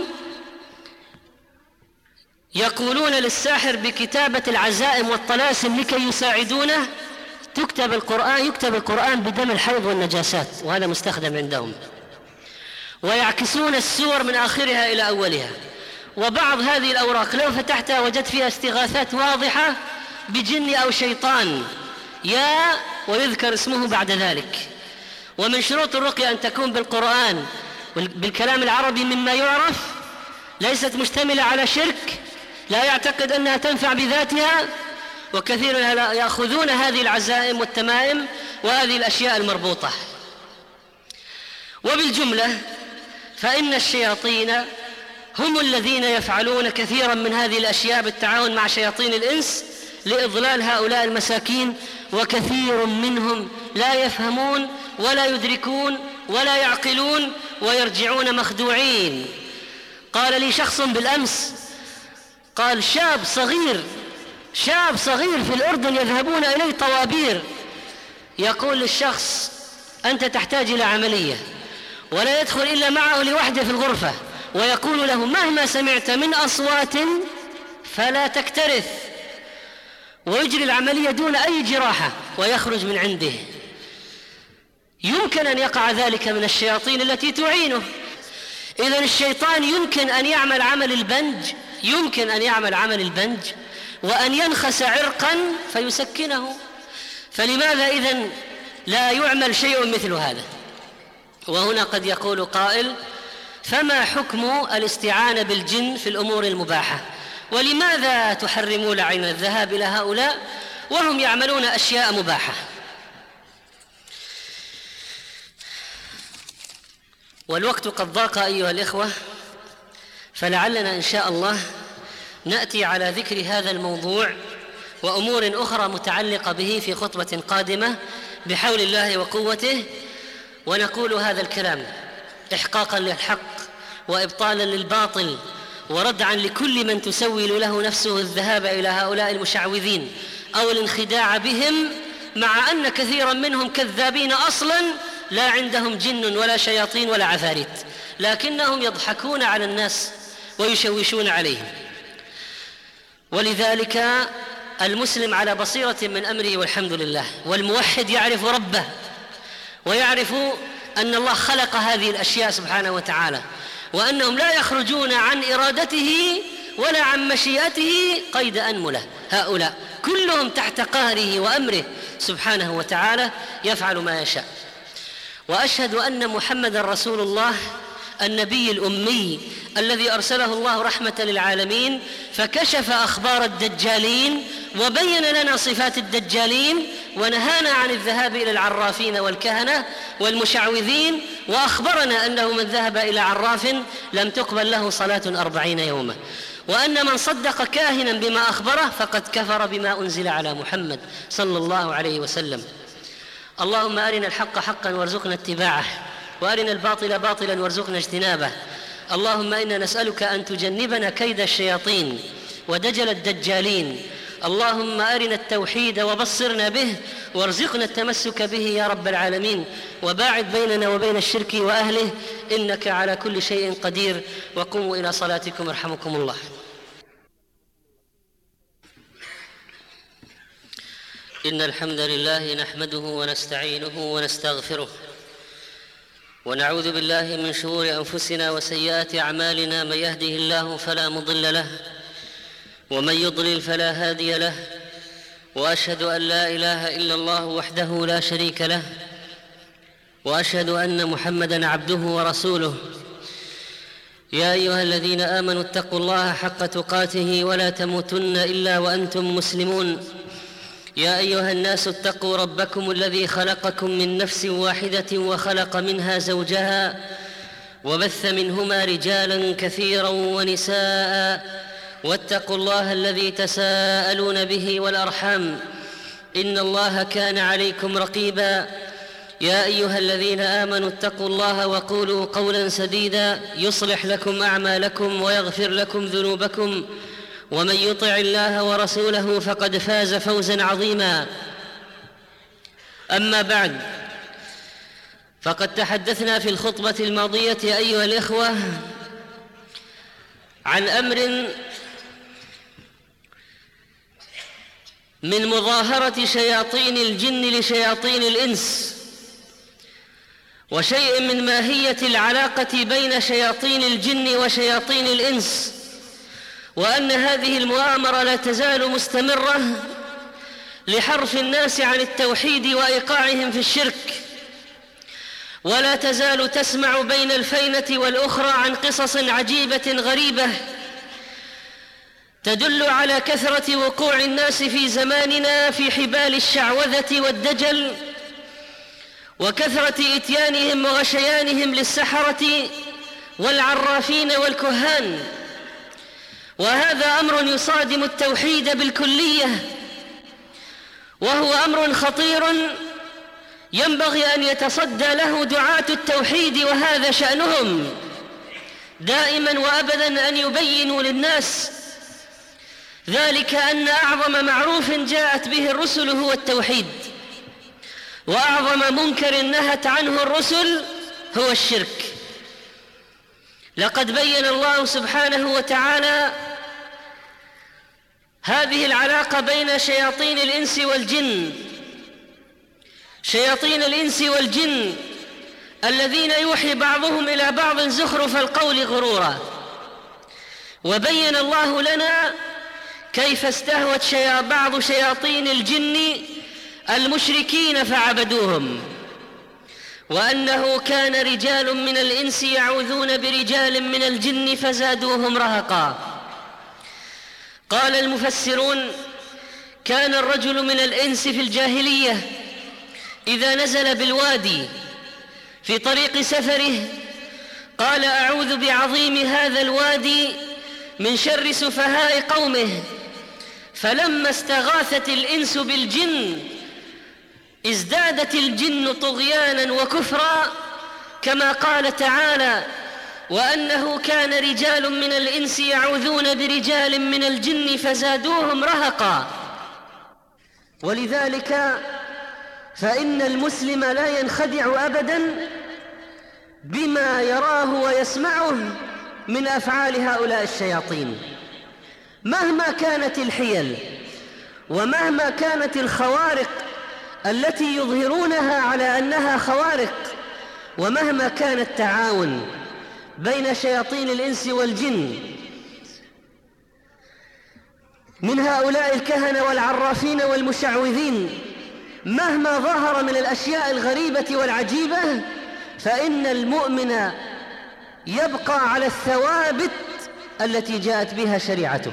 يقولون للساحر بكتابة العزائم والطلاسم لكي يساعدونه، يكتب القرآن بدم الحيض والنجاسات، وهذا مستخدم عندهم، ويعكسون السور من آخرها إلى أولها. وبعض هذه الأوراق لو فتحتها وجدت فيها استغاثات واضحة بجن أو شيطان، ويذكر اسمه بعد ذلك. ومن شروط الرقية أن تكون بالقرآن بالكلام العربي مما يعرف، ليست مشتملة على شرك، لا يعتقد أنها تنفع بذاتها. وكثير يأخذون هذه العزائم والتمائم وهذه الأشياء المربوطة. وبالجملة فإن الشياطين هم الذين يفعلون كثيرا من هذه الأشياء بالتعاون مع شياطين الإنس لإضلال هؤلاء المساكين، وكثير منهم لا يفهمون ولا يدركون ولا يعقلون ويرجعون مخدوعين. قال لي شخص بالأمس، قال شاب صغير في الأردن يذهبون إليه طوابير، يقول للشخص أنت تحتاج إلى عملية، ولا يدخل إلا معه لوحده في الغرفة، ويقول له مهما سمعت من أصوات فلا تكترث، ويجري العملية دون أي جراحة ويخرج من عنده. يمكن أن يقع ذلك من الشياطين التي تعينه. إذن الشيطان يمكن أن يعمل عمل البنج وأن ينخس عرقا فيسكنه. فلماذا إذن لا يعمل شيء مثل هذا؟ وهنا قد يقول قائل فما حكم الاستعانة بالجن في الأمور المباحة؟ ولماذا تحرمون عين الذهاب إلى هؤلاء وهم يعملون أشياء مباحة؟ والوقت قد ضاق أيها الإخوة، فلعلنا إن شاء الله نأتي على ذكر هذا الموضوع وأمور أخرى متعلقة به في خطبة قادمة بحول الله وقوته، ونقول هذا الكلام إحقاقا للحق وإبطالا للباطل وردعا لكل من تسول له نفسه الذهاب إلى هؤلاء المشعوذين أو الانخداع بهم، مع أن كثيرا منهم كذابين أصلا، لا عندهم جن ولا شياطين ولا عفاريت، لكنهم يضحكون على الناس ويشوشون عليهم. ولذلك المسلم على بصيرة من أمره والحمد لله، والموحد يعرف ربه ويعرف أن الله خلق هذه الأشياء سبحانه وتعالى، وأنهم لا يخرجون عن إرادته ولا عن مشيئته قيد أنملة. هؤلاء كلهم تحت قهره وأمره سبحانه وتعالى يفعل ما يشاء. وأشهد أن محمدًا رسول الله النبي الأمي الذي أرسله الله رحمة للعالمين، فكشف أخبار الدجالين وبين لنا صفات الدجالين ونهانا عن الذهاب إلى العرافين والكهنة والمشعوذين، وأخبرنا أنه من ذهب إلى عراف لم تقبل له صلاة 40 يوما، وأن من صدق كاهنا بما أخبره فقد كفر بما أنزل على محمد صلى الله عليه وسلم. اللهم أرنا الحق حقا وارزقنا اتباعه، وأرنا الباطل باطلا وارزقنا اجتنابه. اللهم إنا نسألك أن تجنبنا كيد الشياطين ودجل الدجالين. اللهم أرنا التوحيد وبصرنا به وارزقنا التمسك به يا رب العالمين، وباعد بيننا وبين الشرك وأهله إنك على كل شيء قدير. وقوموا إلى صلاتكم يرحمكم الله. إن الحمد لله نحمده ونستعينه ونستغفره، ونعوذ بالله من شرور أنفسنا وسيئات أعمالنا. من يهده الله فلا مضل له، ومن يضلل فلا هادي له، وأشهد أن لا إله إلا الله وحده لا شريك له، وأشهد أن محمدًا عبده ورسوله. يا أيها الذين آمنوا اتقوا الله حق تقاته ولا تموتن إلا وأنتم مسلمون. يا أيها الناس اتقوا ربكم الذي خلقكم من نفس واحدة وخلق منها زوجها وبث منهما رجالا كثيرا ونساء، واتقوا الله الذي تساءلون به والأرحام إن الله كان عليكم رقيبا. يا أيها الذين آمنوا اتقوا الله وقولوا قولا سديدا يصلح لكم أعمالكم ويغفر لكم ذنوبكم، ومن يطع الله ورسوله فقد فاز فوزا عظيما. أما بعد، فقد تحدثنا في الخطبة الماضية أيها الإخوة عن أمر من مظاهرة شياطين الجن لشياطين الإنس، وشيء من ماهية العلاقة بين شياطين الجن وشياطين الإنس، وأن هذه المؤامرة لا تزال مستمرة لحرف الناس عن التوحيد وإيقاعهم في الشرك، ولا تزال تسمع بين الفينة والأخرى عن قصص عجيبة غريبة تدل على كثرة وقوع الناس في زماننا في حبال الشعوذة والدجل، وكثرة إتيانهم وغشيانهم للسحرة والعرافين والكهان. وهذا أمر يصادم التوحيد بالكلية، وهو أمر خطير ينبغي أن يتصدى له دعاة التوحيد، وهذا شأنهم دائما وأبدا أن يبينوا للناس ذلك أن أعظم معروف جاءت به الرسل هو التوحيد، وأعظم منكر نهت عنه الرسل هو الشرك. لقد بين الله سبحانه وتعالى هذه العلاقة بين شياطين الإنس والجن، شياطين الإنس والجن الذين يوحي بعضهم إلى بعض زخرف القول غرورا. وبين الله لنا كيف استهوت بعض شياطين الجن المشركين فعبدوهم، وأنه كان رجال من الإنس يعوذون برجال من الجن فزادوهم رهقا. قال المفسرون: كان الرجل من الإنس في الجاهلية إذا نزل بالوادي في طريق سفره قال: أعوذ بعظيم هذا الوادي من شر سفهاء قومه. فلما استغاثت الإنس بالجن ازدادت الجن طغيانا وكفرا، كما قال تعالى: وأنه كان رجال من الإنس يعوذون برجال من الجن فزادوهم رهقا. ولذلك فإن المسلم لا ينخدع أبدا بما يراه ويسمعه من أفعال هؤلاء الشياطين، مهما كانت الحيل ومهما كانت الخوارق التي يظهرونها على أنها خوارق، ومهما كان التعاون بين شياطين الإنس والجن. من هؤلاء الكهنة والعرافين والمشعوذين مهما ظهر من الأشياء الغريبة والعجيبة فإن المؤمن يبقى على الثوابت التي جاءت بها شريعته،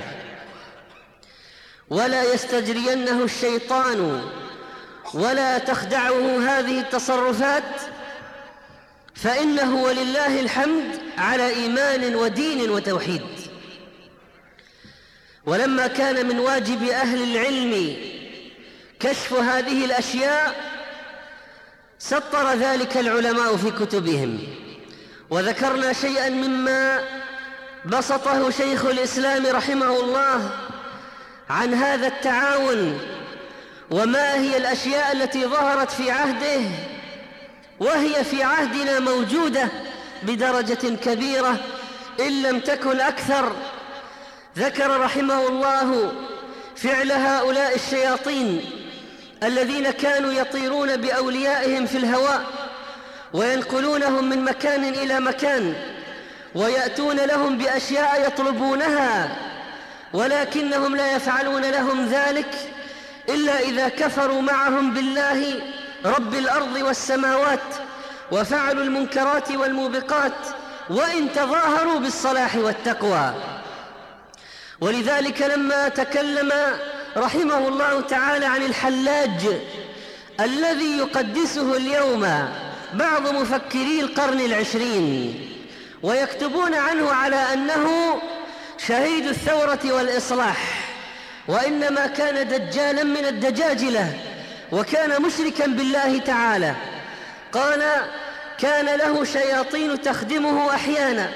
ولا يستجرينه الشيطان ولا تخدعه هذه التصرفات، فإنه ولله الحمد على إيمان ودين وتوحيد. ولما كان من واجب أهل العلم كشف هذه الأشياء سطر ذلك العلماء في كتبهم، وذكرنا شيئا مما بسطه شيخ الإسلام رحمه الله عن هذا التعاون، وما هي الأشياء التي ظهرت في عهده وهي في عهدنا موجودة بدرجة كبيرة إن لم تكن أكثر. ذكر رحمه الله فعل هؤلاء الشياطين الذين كانوا يطيرون بأوليائهم في الهواء وينقلونهم من مكان إلى مكان ويأتون لهم بأشياء يطلبونها، ولكنهم لا يفعلون لهم ذلك إلا إذا كفروا معهم بالله رب الأرض والسماوات وفعلوا المنكرات والموبقات وإن تظاهروا بالصلاح والتقوى. ولذلك لما تكلم رحمه الله تعالى عن الحلاج الذي يقدسه اليوم بعض مفكري القرن العشرين ويكتبون عنه على أنه شهيد الثورة والإصلاح، وإنما كان دجالا من الدجاجلة وكان مشركا بالله تعالى، قال كان له شياطين تخدمه أحيانا،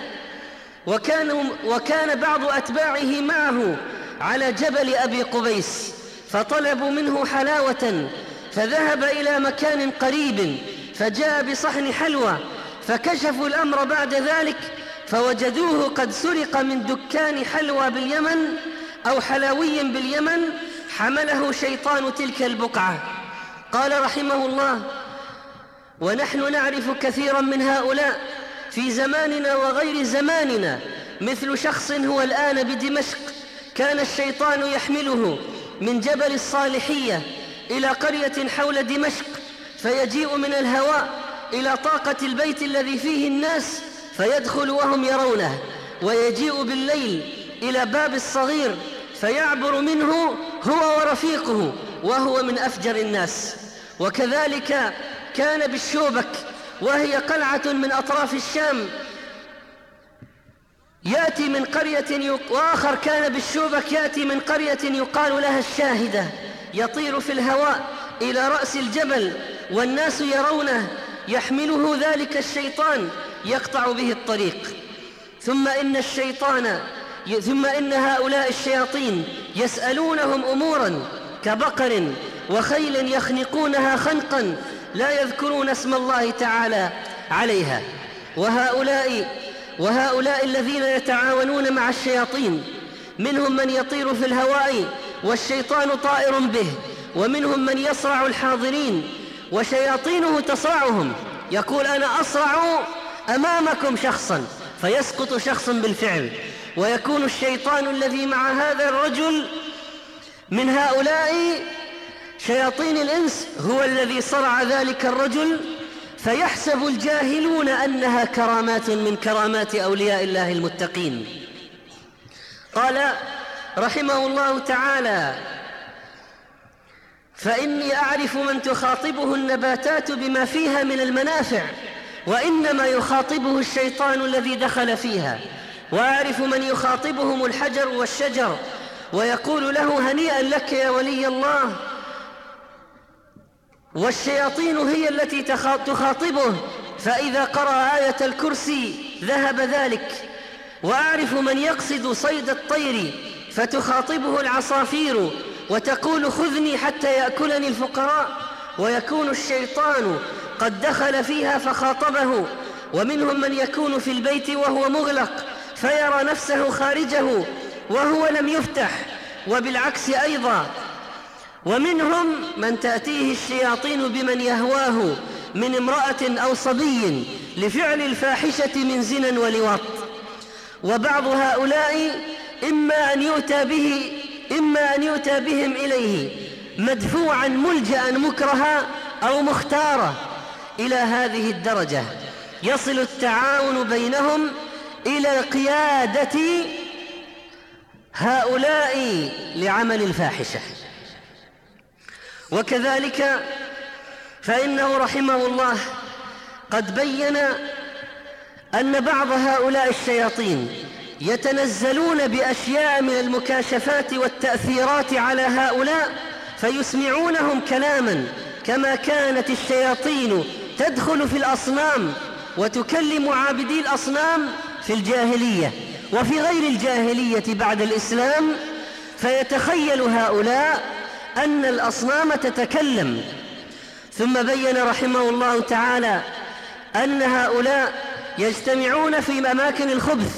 وكان بعض أتباعه معه على جبل أبي قبيس فطلبوا منه حلاوة، فذهب إلى مكان قريب فجاء بصحن حلوى، فكشفوا الأمر بعد ذلك فوجدوه قد سرق من دكان حلوى باليمن أو حلاوي باليمن حمله شيطان تلك البقعة. قال رحمه الله: ونحن نعرف كثيرا من هؤلاء في زماننا وغير زماننا، مثل شخص هو الآن بدمشق كان الشيطان يحمله من جبل الصالحية إلى قرية حول دمشق، فيجيء من الهواء إلى طاقة البيت الذي فيه الناس فيدخل وهم يرونه، ويجيء بالليل إلى باب الصغير فيعبر منه هو ورفيقه وهو من أفجر الناس. وكذلك كان بالشوبك وهي قلعة من أطراف الشام، يأتي من قرية وآخر كان بالشوبك يأتي من قرية يقال لها الشاهدة، يطير في الهواء إلى رأس الجبل والناس يرونه، يحمله ذلك الشيطان يقطع به الطريق. ثم إن هؤلاء الشياطين يسألونهم أمورا كبقر وخيل يخنقونها خنقا لا يذكرون اسم الله تعالى عليها. وهؤلاء الذين يتعاونون مع الشياطين منهم من يطير في الهواء والشيطان طائر به، ومنهم من يصرع الحاضرين وشياطينه تصرعهم، يقول أنا أصرع أمامكم شخصا فيسقط شخص بالفعل، ويكون الشيطان الذي مع هذا الرجل من هؤلاء شياطين الإنس هو الذي صرع ذلك الرجل، فيحسب الجاهلون أنها كرامات من كرامات أولياء الله المتقين. قال رحمه الله تعالى: فإني أعرف من تخاطبه النباتات بما فيها من المنافع، وإنما يخاطبه الشيطان الذي دخل فيها، وأعرف من يخاطبهم الحجر والشجر ويقول له هنيئا لك يا ولي الله، والشياطين هي التي تخاطبه، فإذا قرأ آية الكرسي ذهب ذلك. وأعرف من يقصد صيد الطير فتخاطبه العصافير وتقول خذني حتى يأكلني الفقراء، ويكون الشيطان قد دخل فيها فخاطبه. ومنهم من يكون في البيت وهو مغلق فيرى نفسه خارجه وهو لم يفتح، وبالعكس أيضا. ومنهم من تأتيه الشياطين بمن يهواه من امرأة أو صبي لفعل الفاحشة من زنا ولواط. وبعض هؤلاء إما إما أن يؤتى بهم إليه مدفوعا ملجأ مكرها أو مختارا. إلى هذه الدرجة يصل التعاون بينهم إلى قيادة هؤلاء لعمل الفاحشة. وكذلك فإنه رحمه الله قد بين أن بعض هؤلاء الشياطين يتنزلون بأشياء من المكاشفات والتأثيرات على هؤلاء فيسمعونهم كلاما، كما كانت الشياطين تدخل في الأصنام وتكلم عابدي الأصنام في الجاهلية وفي غير الجاهلية بعد الإسلام، فيتخيل هؤلاء أن الأصنام تتكلم. ثم بين رحمه الله تعالى أن هؤلاء يجتمعون في أماكن الخبث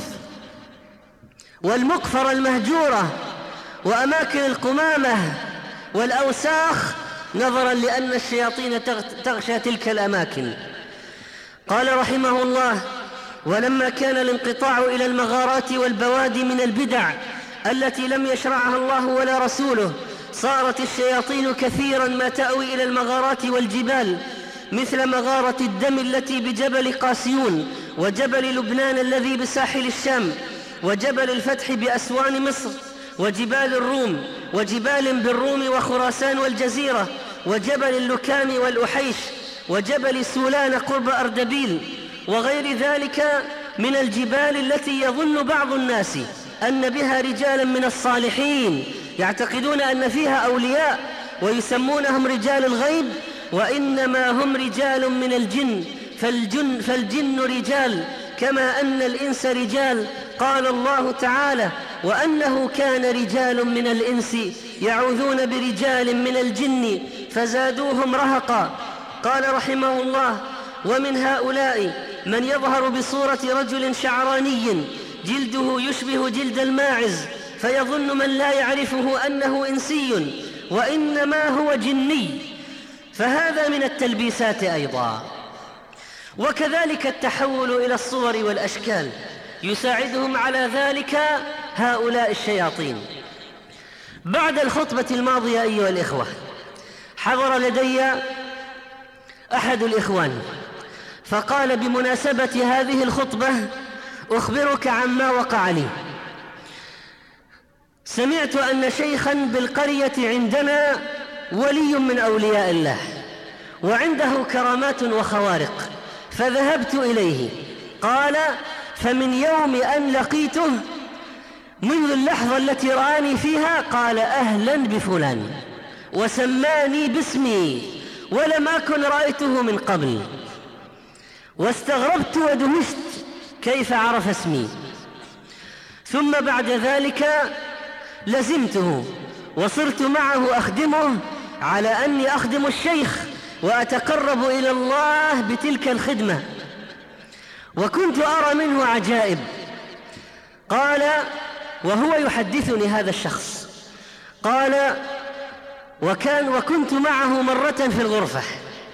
والمقفرة المهجورة وأماكن القمامة والأوساخ، نظرا لأن الشياطين تغشى تلك الأماكن. قال رحمه الله: ولما كان الانقطاع إلى المغارات والبوادي من البدع التي لم يشرعها الله ولا رسوله، صارت الشياطين كثيرا ما تأوي إلى المغارات والجبال، مثل مغارة الدم التي بجبل قاسيون، وجبل لبنان الذي بساحل الشام، وجبل الفتح بأسوان مصر، وجبال الروم، وجبال بالروم وخراسان والجزيرة، وجبل اللكام والأحيش، وجبل سولان قرب أردبيل، وغير ذلك من الجبال التي يظن بعض الناس أن بها رجالا من الصالحين يعتقدون أن فيها أولياء ويسمونهم رجال الغيب، وإنما هم رجال من الجن، فالجن رجال كما أن الإنس رجال. قال الله تعالى: وأنه كان رجال من الإنس يعوذون برجال من الجن فزادوهم رهقا. قال رحمه الله: ومن هؤلاء من يظهر بصورة رجل شعراني جلده يشبه جلد الماعز، فيظن من لا يعرفه أنه إنسي وإنما هو جني، فهذا من التلبيسات أيضا. وكذلك التحول إلى الصور والأشكال يساعدهم على ذلك هؤلاء الشياطين. بعد الخطبة الماضية أيها الإخوة، حضر لدي أحد الإخوان فقال: بمناسبة هذه الخطبة أخبرك عما وقع لي. سمعت أن شيخا بالقرية عندنا ولي من أولياء الله وعنده كرامات وخوارق، فذهبت إليه. قال: فمن يوم أن لقيته منذ اللحظة التي رآني فيها قال: أهلا بفلان، وسماني باسمي ولم أكن رأيته من قبل، واستغربت ودهشت كيف عرف اسمي. ثم بعد ذلك لزمته وصرت معه أخدمه على أني أخدم الشيخ وأتقرب إلى الله بتلك الخدمة، وكنت أرى منه عجائب. قال وهو يحدثني هذا الشخص، قال: وكنت معه مرة في الغرفة،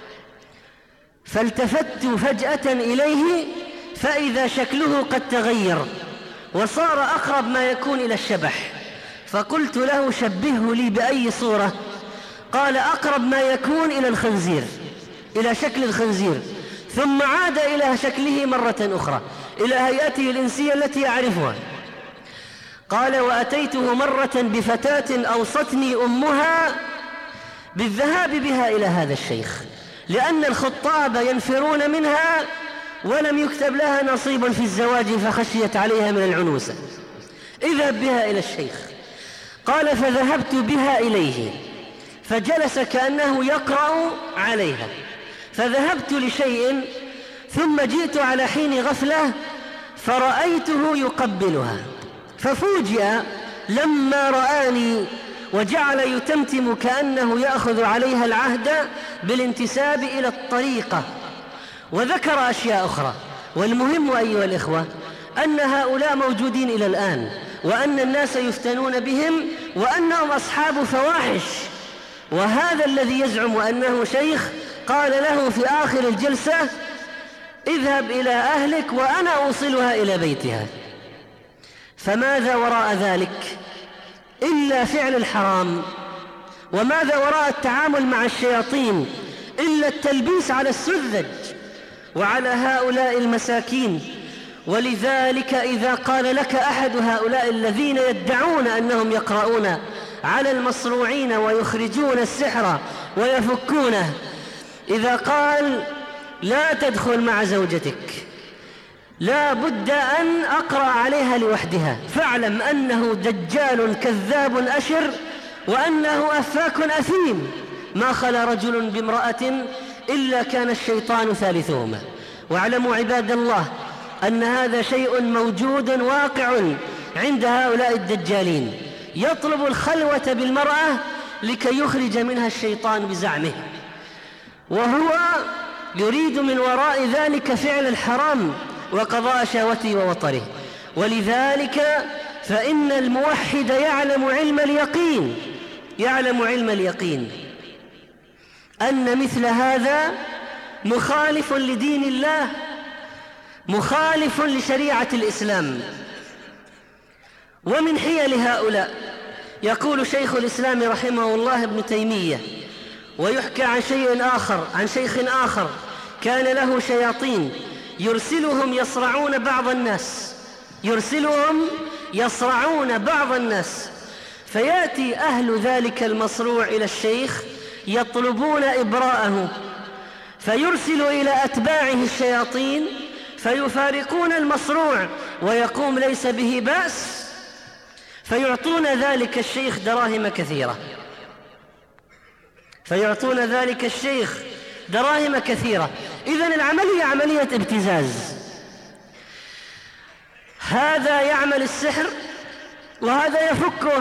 فالتفت فجأة إليه فإذا شكله قد تغير وصار أقرب ما يكون إلى الشبح، فقلت له: شبهه لي بأي صورة؟ قال: أقرب ما يكون إلى الخنزير، إلى شكل الخنزير. ثم عاد إلى شكله مرة أخرى، إلى هيئته الإنسية التي يعرفها. قال: وأتيته مرة بفتاة أوصتني أمها بالذهاب بها إلى هذا الشيخ، لأن الخطاب ينفرون منها ولم يكتب لها نصيب في الزواج فخشيت عليها من العنوسة، اذهب بها إلى الشيخ. قال: فذهبت بها إليه فجلس كأنه يقرأ عليها، فذهبت لشيء ثم جئت على حين غفلة فرأيته يقبلها، ففوجئ لما رآني وجعل يتمتم كأنه يأخذ عليها العهد بالانتساب إلى الطريقة، وذكر أشياء أخرى. والمهم أيها الإخوة أن هؤلاء موجودين إلى الآن، وأن الناس يفتنون بهم، وأنهم أصحاب فواحش. وهذا الذي يزعم أنه شيخ قال له في آخر الجلسة: اذهب إلى أهلك وأنا أوصلها إلى بيتها. فماذا وراء ذلك؟ إلا فعل الحرام. وماذا وراء التعامل مع الشياطين إلا التلبيس على السذج وعلى هؤلاء المساكين. ولذلك إذا قال لك أحد هؤلاء الذين يدعون أنهم يقرؤون على المصروعين ويخرجون السحر ويفكونه، إذا قال لا تدخل مع زوجتك، لا بد أن أقرأ عليها لوحدها، فاعلم أنه دجال كذاب أشر، وأنه أفاك أثيم. ما خلا رجل بامرأة إلا كان الشيطان ثالثهما. واعلموا عباد الله أن هذا شيء موجود واقع عند هؤلاء الدجالين، يطلب الخلوة بالمرأة لكي يخرج منها الشيطان بزعمه، وهو يريد من وراء ذلك فعل الحرام وقضاء شهوته ووطره. ولذلك فإن الموحد يعلم علم اليقين أن مثل هذا مخالف لدين الله، مخالف لشريعة الإسلام. ومن حيل هؤلاء يقول شيخ الإسلام رحمه الله ابن تيمية، ويحكى عن شيخ آخر كان له شياطين يرسلهم يصرعون بعض الناس، فيأتي أهل ذلك المصروع إلى الشيخ يطلبون إبراءه، فيرسل إلى أتباعه الشياطين فيفارقون المصروع ويقوم ليس به بأس، فيعطون ذلك الشيخ دراهم كثيرة. إذن العملية عملية ابتزاز. هذا يعمل السحر، وهذا يفكه،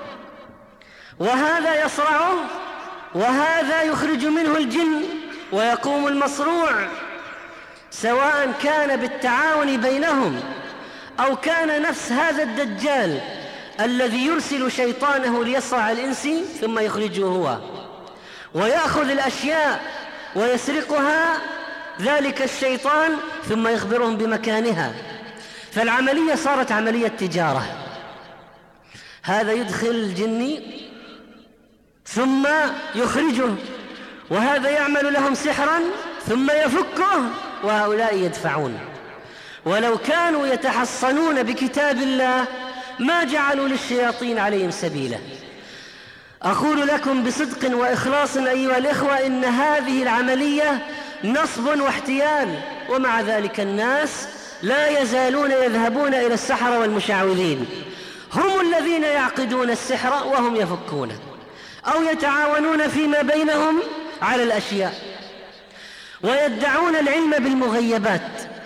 وهذا يصرعه، وهذا يخرج منه الجن ويقوم المصروع، سواء كان بالتعاون بينهم أو كان نفس هذا الدجال الذي يرسل شيطانه ليصرع الإنس ثم يخرجه هو ويأخذ الأشياء ويسرقها ذلك الشيطان ثم يخبرهم بمكانها. فالعملية صارت عملية تجارة، هذا يدخل الجني ثم يخرجه، وهذا يعمل لهم سحرا ثم يفكه، وهؤلاء يدفعون. ولو كانوا يتحصنون بكتاب الله ما جعلوا للشياطين عليهم سبيلا. أقول لكم بصدق وإخلاص أيها الإخوة إن هذه العملية نصب واحتيال، ومع ذلك الناس لا يزالون يذهبون إلى السحرة والمشعوذين، هم الذين يعقدون السحر وهم يفكونه، أو يتعاونون فيما بينهم على الأشياء، ويدعون العلم بالمغيبات.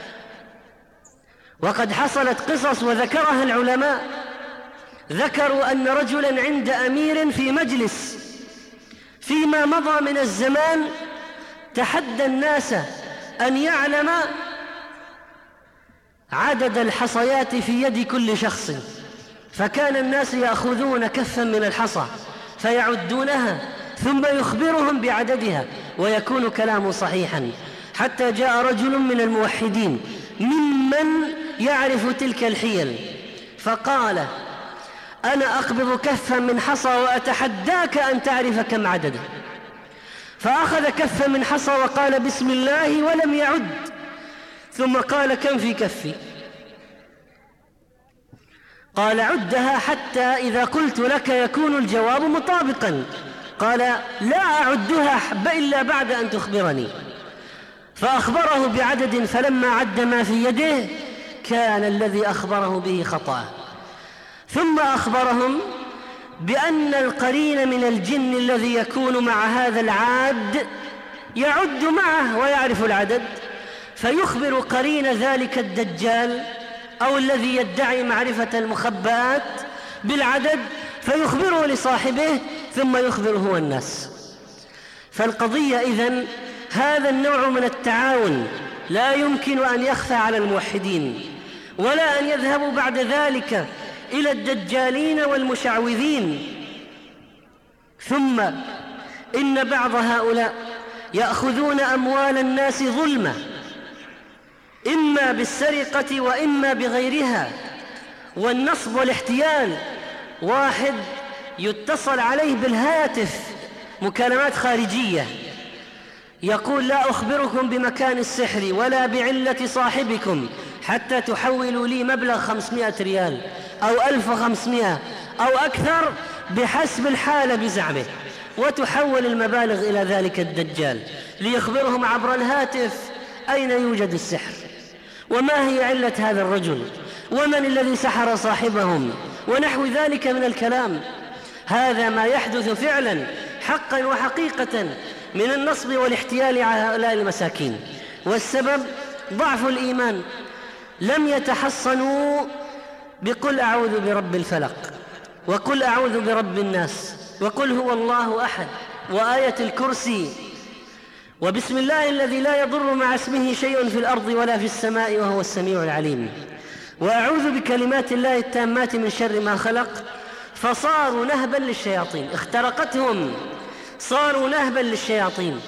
وقد حصلت قصص وذكرها العلماء، ذكروا أن رجلا عند أمير في مجلس فيما مضى من الزمان تحدى الناس أن يعلم عدد الحصيات في يد كل شخص، فكان الناس يأخذون كفا من الحصى فيعدونها ثم يخبرهم بعددها ويكون كلامه صحيحا، حتى جاء رجل من الموحدين ممن يعرف تلك الحيل فقال: أنا أقبض كفا من حصى وأتحداك أن تعرف كم عدده. فأخذ كفا من حصى وقال بسم الله ولم يعد، ثم قال: كم في كفي؟ قال: عدها حتى إذا قلت لك يكون الجواب مطابقا. قال: لا أعدها إلا بعد أن تخبرني. فأخبره بعدد، فلما عد ما في يده كان الذي أخبره به خطأ. ثم أخبرهم بأن القرين من الجن الذي يكون مع هذا العاد يعد معه ويعرف العدد، فيخبر قرين ذلك الدجال أو الذي يدعي معرفة المخبئات بالعدد، فيخبره لصاحبه ثم يخبر هو الناس. فالقضية إذن هذا النوع من التعاون لا يمكن أن يخفى على الموحدين، ولا أن يذهبوا بعد ذلك إلى الدجالين والمشعوذين. ثم إن بعض هؤلاء يأخذون أموال الناس ظلمة، إما بالسرقة وإما بغيرها، والنصب والاحتيال، واحد يتصل عليه بالهاتف مكالمات خارجية يقول: لا أخبركم بمكان السحر ولا بعلة صاحبكم حتى تحولوا لي مبلغ 500 ريال أو 1500 أو أكثر بحسب الحالة بزعمه، وتحول المبالغ إلى ذلك الدجال ليخبرهم عبر الهاتف أين يوجد السحر، وما هي علة هذا الرجل، ومن الذي سحر صاحبهم، ونحو ذلك من الكلام. هذا ما يحدث فعلا حقا وحقيقة من النصب والاحتيال على هؤلاء المساكين، والسبب ضعف الإيمان. لم يتحصنوا بقل أعوذ برب الفلق وقل أعوذ برب الناس وقل هو الله أحد وآية الكرسي وبسم الله الذي لا يضر مع اسمه شيء في الأرض ولا في السماء وهو السميع العليم، وأعوذ بكلمات الله التامات من شر ما خلق. فصاروا نهبا للشياطين، اخترقتهم، صاروا نهبا للشياطين.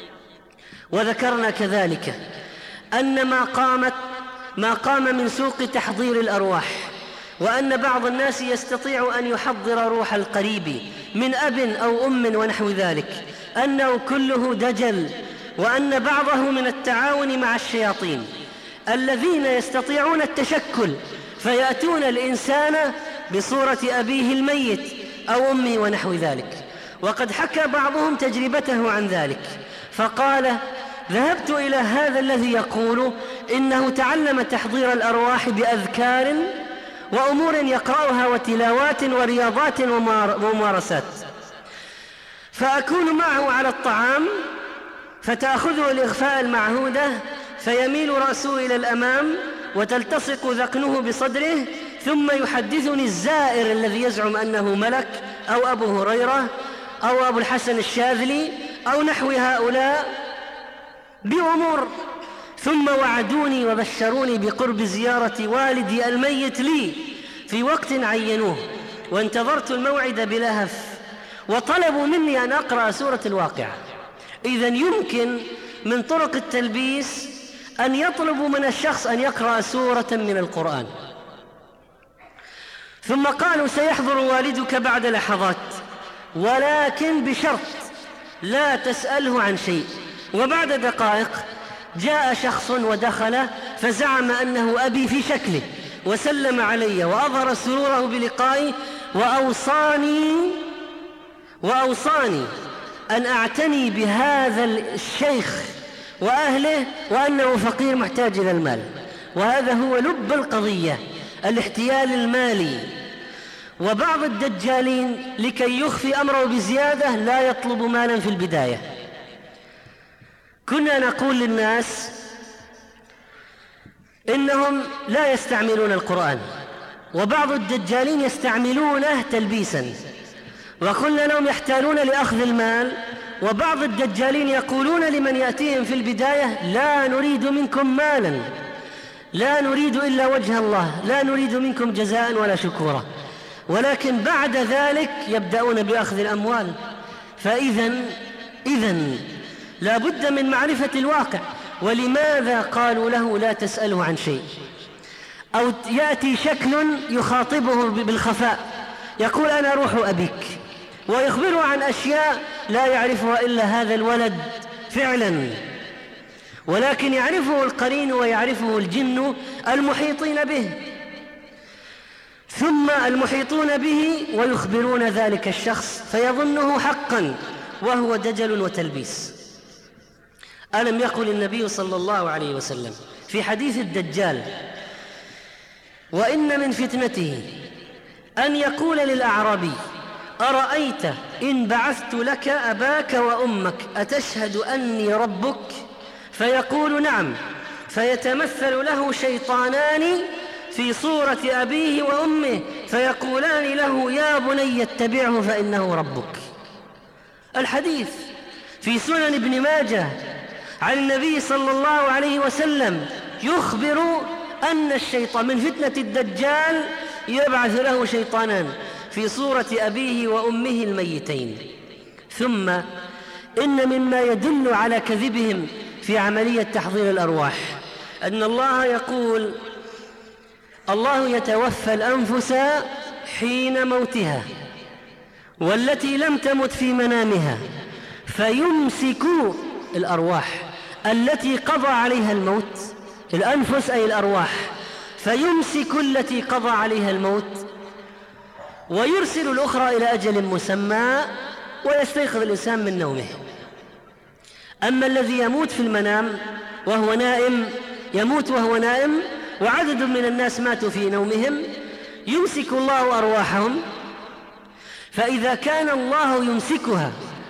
وذكرنا كذلك أن ما قام من سوق تحضير الأرواح، وأن بعض الناس يستطيع أن يحضر روح القريب من أب أو أم ونحو ذلك، أنه كله دجل، وأن بعضه من التعاون مع الشياطين الذين يستطيعون التشكل فيأتون الإنسان بصورة أبيه الميت أو أمه ونحو ذلك. وقد حكى بعضهم تجربته عن ذلك فقال: ذهبت إلى هذا الذي يقول إنه تعلم تحضير الأرواح بأذكار وأمور يقرأها وتلاوات ورياضات وممارسات، فأكون معه على الطعام فتأخذه الإغفاء المعهودة فيميل رأسه إلى الأمام وتلتصق ذقنه بصدره، ثم يحدثني الزائر الذي يزعم أنه ملك أو أبو هريرة أو أبو الحسن الشاذلي أو نحو هؤلاء بأمور، ثم وعدوني وبشروني بقرب زيارة والدي الميت لي في وقت عينوه، وانتظرت الموعد بلا هف، وطلبوا مني أن أقرأ سورة الواقعة. إذن يمكن من طرق التلبيس أن يطلبوا من الشخص أن يقرأ سورة من القرآن، ثم قالوا: سيحضر والدك بعد لحظات ولكن بشرط لا تسأله عن شيء. وبعد دقائق جاء شخص ودخل فزعم أنه أبي في شكله وسلم علي وأظهر سروره بلقائي وأوصاني أن أعتني بهذا الشيخ وأهله وأنه فقير محتاج إلى المال. وهذا هو لب القضية، الاحتيال المالي. وبعض الدجالين لكي يخفي أمره بزيادة لا يطلب مالا في البداية. كنا نقول للناس إنهم لا يستعملون القرآن، وبعض الدجالين يستعملونه تلبيسا، وقلنا لهم يحتالون لأخذ المال. وبعض الدجالين يقولون لمن يأتيهم في البداية: لا نريد منكم مالا، لا نريد إلا وجه الله، لا نريد منكم جزاء ولا شكورا. ولكن بعد ذلك يبدأون بأخذ الأموال. فإذن لا بد من معرفة الواقع. ولماذا قالوا له لا تسأله عن شيء؟ أو يأتي شكل يخاطبه بالخفاء، يقول: أنا روح أبيك، ويخبره عن أشياء لا يعرفها إلا هذا الولد فعلا، ولكن يعرفه القرين ويعرفه الجن المحيطين به، ثم المحيطون به ويخبرون ذلك الشخص فيظنه حقا وهو دجل وتلبيس. ألم يقل النبي صلى الله عليه وسلم في حديث الدجال: وإن من فتنته أن يقول للأعرابي: أرأيت إن بعثت لك أباك وأمك أتشهد أني ربك؟ فيقول: نعم. فيتمثل له شيطانان في صورة أبيه وأمه فيقولان له: يا بني اتبعه فإنه ربك. الحديث في سنن ابن ماجه عن النبي صلى الله عليه وسلم يخبر أن الشيطان من فتنة الدجال يبعث له شيطانان في صورة أبيه وأمه الميتين. ثم إن مما يدل على كذبهم في عملية تحضير الأرواح أن الله يقول: الله يتوفى الأنفس حين موتها والتي لم تمت في منامها، فيمسك الأرواح التي قضى عليها الموت، الأنفس أي الأرواح، فيمسك التي قضى عليها الموت ويرسل الأخرى إلى أجل مسمى ويستيقظ الإنسان من نومه. أما الذي يموت في المنام وهو نائم، يموت وهو نائم، وعدد من الناس ماتوا في نومهم، يمسك الله أرواحهم. فإذا كان الله يمسكها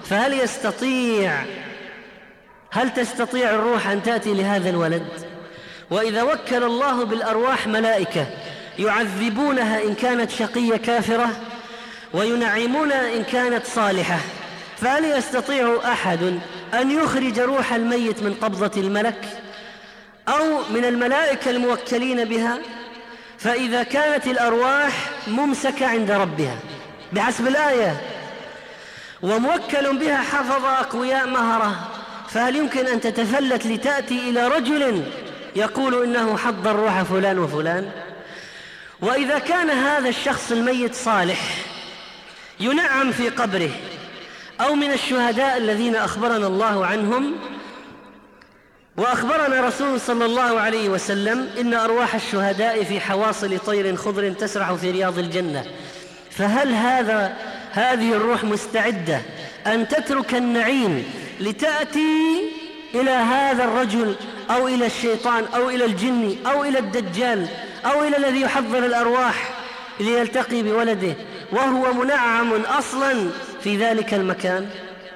هل تستطيع الروح أن تأتي لهذا الولد؟ وإذا وكل الله بالأرواح ملائكة يعذبونها إن كانت شقية كافرة وينعمونها إن كانت صالحة، فهل يستطيع أحد أن يخرج روح الميت من قبضة الملك أو من الملائكة الموكلين بها؟ فإذا كانت الأرواح ممسكة عند ربها بحسب الآية وموكل بها حفظ أقوياء مهرة، فهل يمكن أن تتفلت لتأتي إلى رجل يقول إنه حضر روح فلان وفلان؟ وإذا كان هذا الشخص الميت صالح ينعم في قبره أو من الشهداء الذين أخبرنا الله عنهم، وأخبرنا رسول صلى الله عليه وسلم إن أرواح الشهداء في حواصل طير خضر تسرح في رياض الجنة، فهل هذه الروح مستعدة أن تترك النعيم لتأتي إلى هذا الرجل أو إلى الشيطان أو إلى الجن أو إلى الدجال أو إلى الذي يحضر الأرواح ليلتقي بولده وهو منعم أصلا في ذلك المكان؟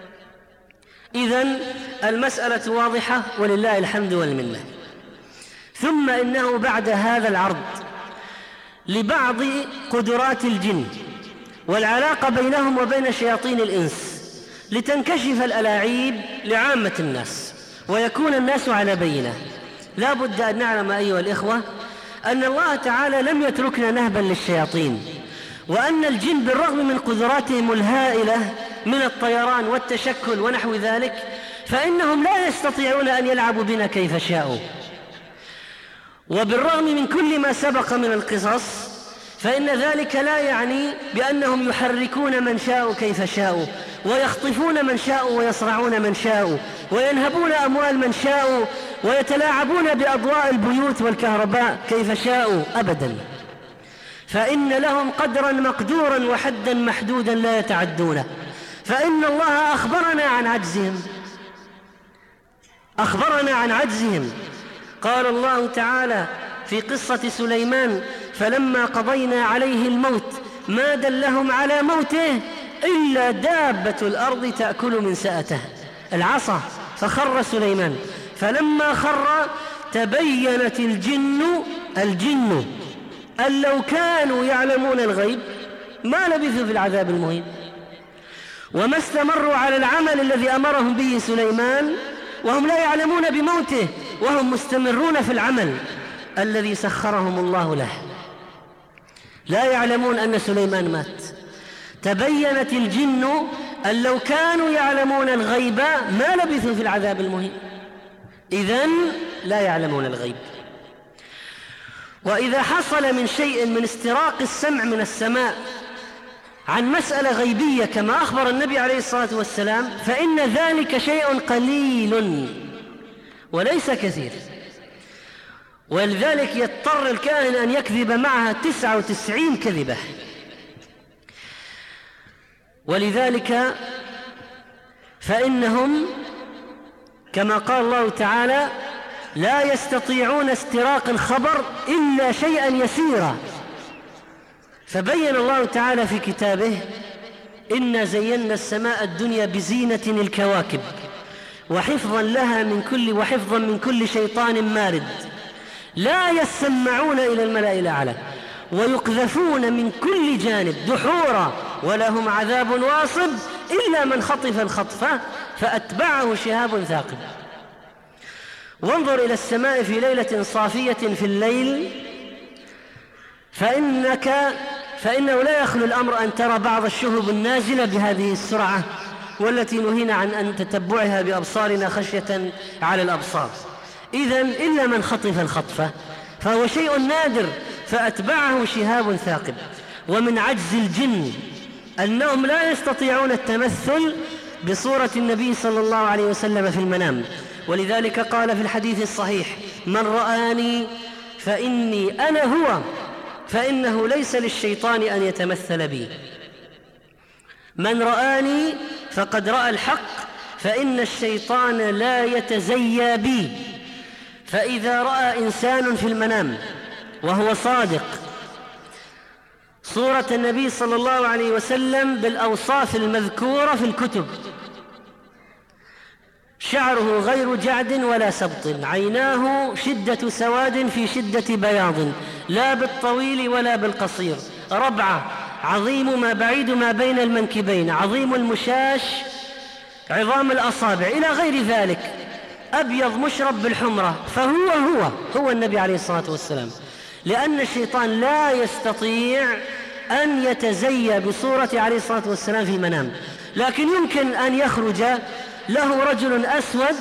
إذن المسألة واضحة ولله الحمد والمنة. ثم إنه بعد هذا العرض لبعض قدرات الجن والعلاقة بينهم وبين شياطين الإنس لتنكشف الألاعيب لعامة الناس ويكون الناس على بينة، لا بد أن نعلم أيها الإخوة أن الله تعالى لم يتركنا نهبا للشياطين، وأن الجن بالرغم من قدراتهم الهائلة من الطيران والتشكل ونحو ذلك فإنهم لا يستطيعون أن يلعبوا بنا كيف شاءوا. وبالرغم من كل ما سبق من القصص فإن ذلك لا يعني بأنهم يحركون من شاءوا كيف شاءوا ويخطفون من شاءوا ويصرعون من شاءوا وينهبون أموال من شاءوا ويتلاعبون بأضواء البيوت والكهرباء كيف شاءوا، أبدا، فإن لهم قدرا مقدورا وحدا محدودا لا يتعدونه. فإن الله أخبرنا عن عجزهم. قال الله تعالى في قصة سليمان: فلما قضينا عليه الموت ما دلهم على موته إلا دابة الأرض تأكل من سأته، العصا، فخر سليمان، فلما خر تبينت الجن أن لو كانوا يعلمون الغيب ما لبثوا في العذاب المهين، وما استمروا على العمل الذي أمرهم به سليمان وهم لا يعلمون بموته وهم مستمرون في العمل الذي سخرهم الله له، لا يعلمون أن سليمان مات. تبينت الجن أن لو كانوا يعلمون الغيب ما لبثوا في العذاب المهين، إذن لا يعلمون الغيب. وإذا حصل من شيء من استراق السمع من السماء عن مسألة غيبية كما أخبر النبي عليه الصلاة والسلام فإن ذلك شيء قليل وليس كثير، ولذلك يضطر الكاهن أن يكذب معها 99 كذبة. ولذلك فإنهم كما قال الله تعالى: لا يستطيعون استراق الخبر إلا شيئا يسيرا. فبين الله تعالى في كتابه: إنا زينا السماء الدنيا بزينة الكواكب وحفظا من كل شيطان مارد، لا يسمعون إلى الملأ الأعلى ويقذفون من كل جانب دحورا ولهم عذاب واصب إلا من خطف الخطفة فأتبعه شهاب ثاقب. وانظر إلى السماء في ليلة صافية في الليل فإنه لا يخلو الأمر أن ترى بعض الشهب النازلة بهذه السرعة والتي نهينا عن أن تتبعها بأبصارنا خشية على الأبصار. إذن إلا من خطف الخطفة فهو شيء نادر فأتبعه شهاب ثاقب. ومن عجز الجن أنهم لا يستطيعون التمثل بصورة النبي صلى الله عليه وسلم في المنام. ولذلك قال في الحديث الصحيح: من رآني فإني أنا هو، فإنه ليس للشيطان أن يتمثل بي. من رآني فقد رأى الحق، فإن الشيطان لا يتزيى بي. فإذا رأى إنسان في المنام وهو صادق صورة النبي صلى الله عليه وسلم بالأوصاف المذكورة في الكتب: شعره غير جعد ولا سبط، عيناه شدة سواد في شدة بياض، لا بالطويل ولا بالقصير، ربعة، عظيم ما بعيد ما بين المنكبين، عظيم المشاش، عظام الأصابع، إلى غير ذلك، أبيض مشرب بالحمرة، فهو النبي عليه الصلاة والسلام. لأن الشيطان لا يستطيع أن يتزيى بصورة عليه الصلاة والسلام في المنام، لكن يمكن أن يخرج له رجل أسود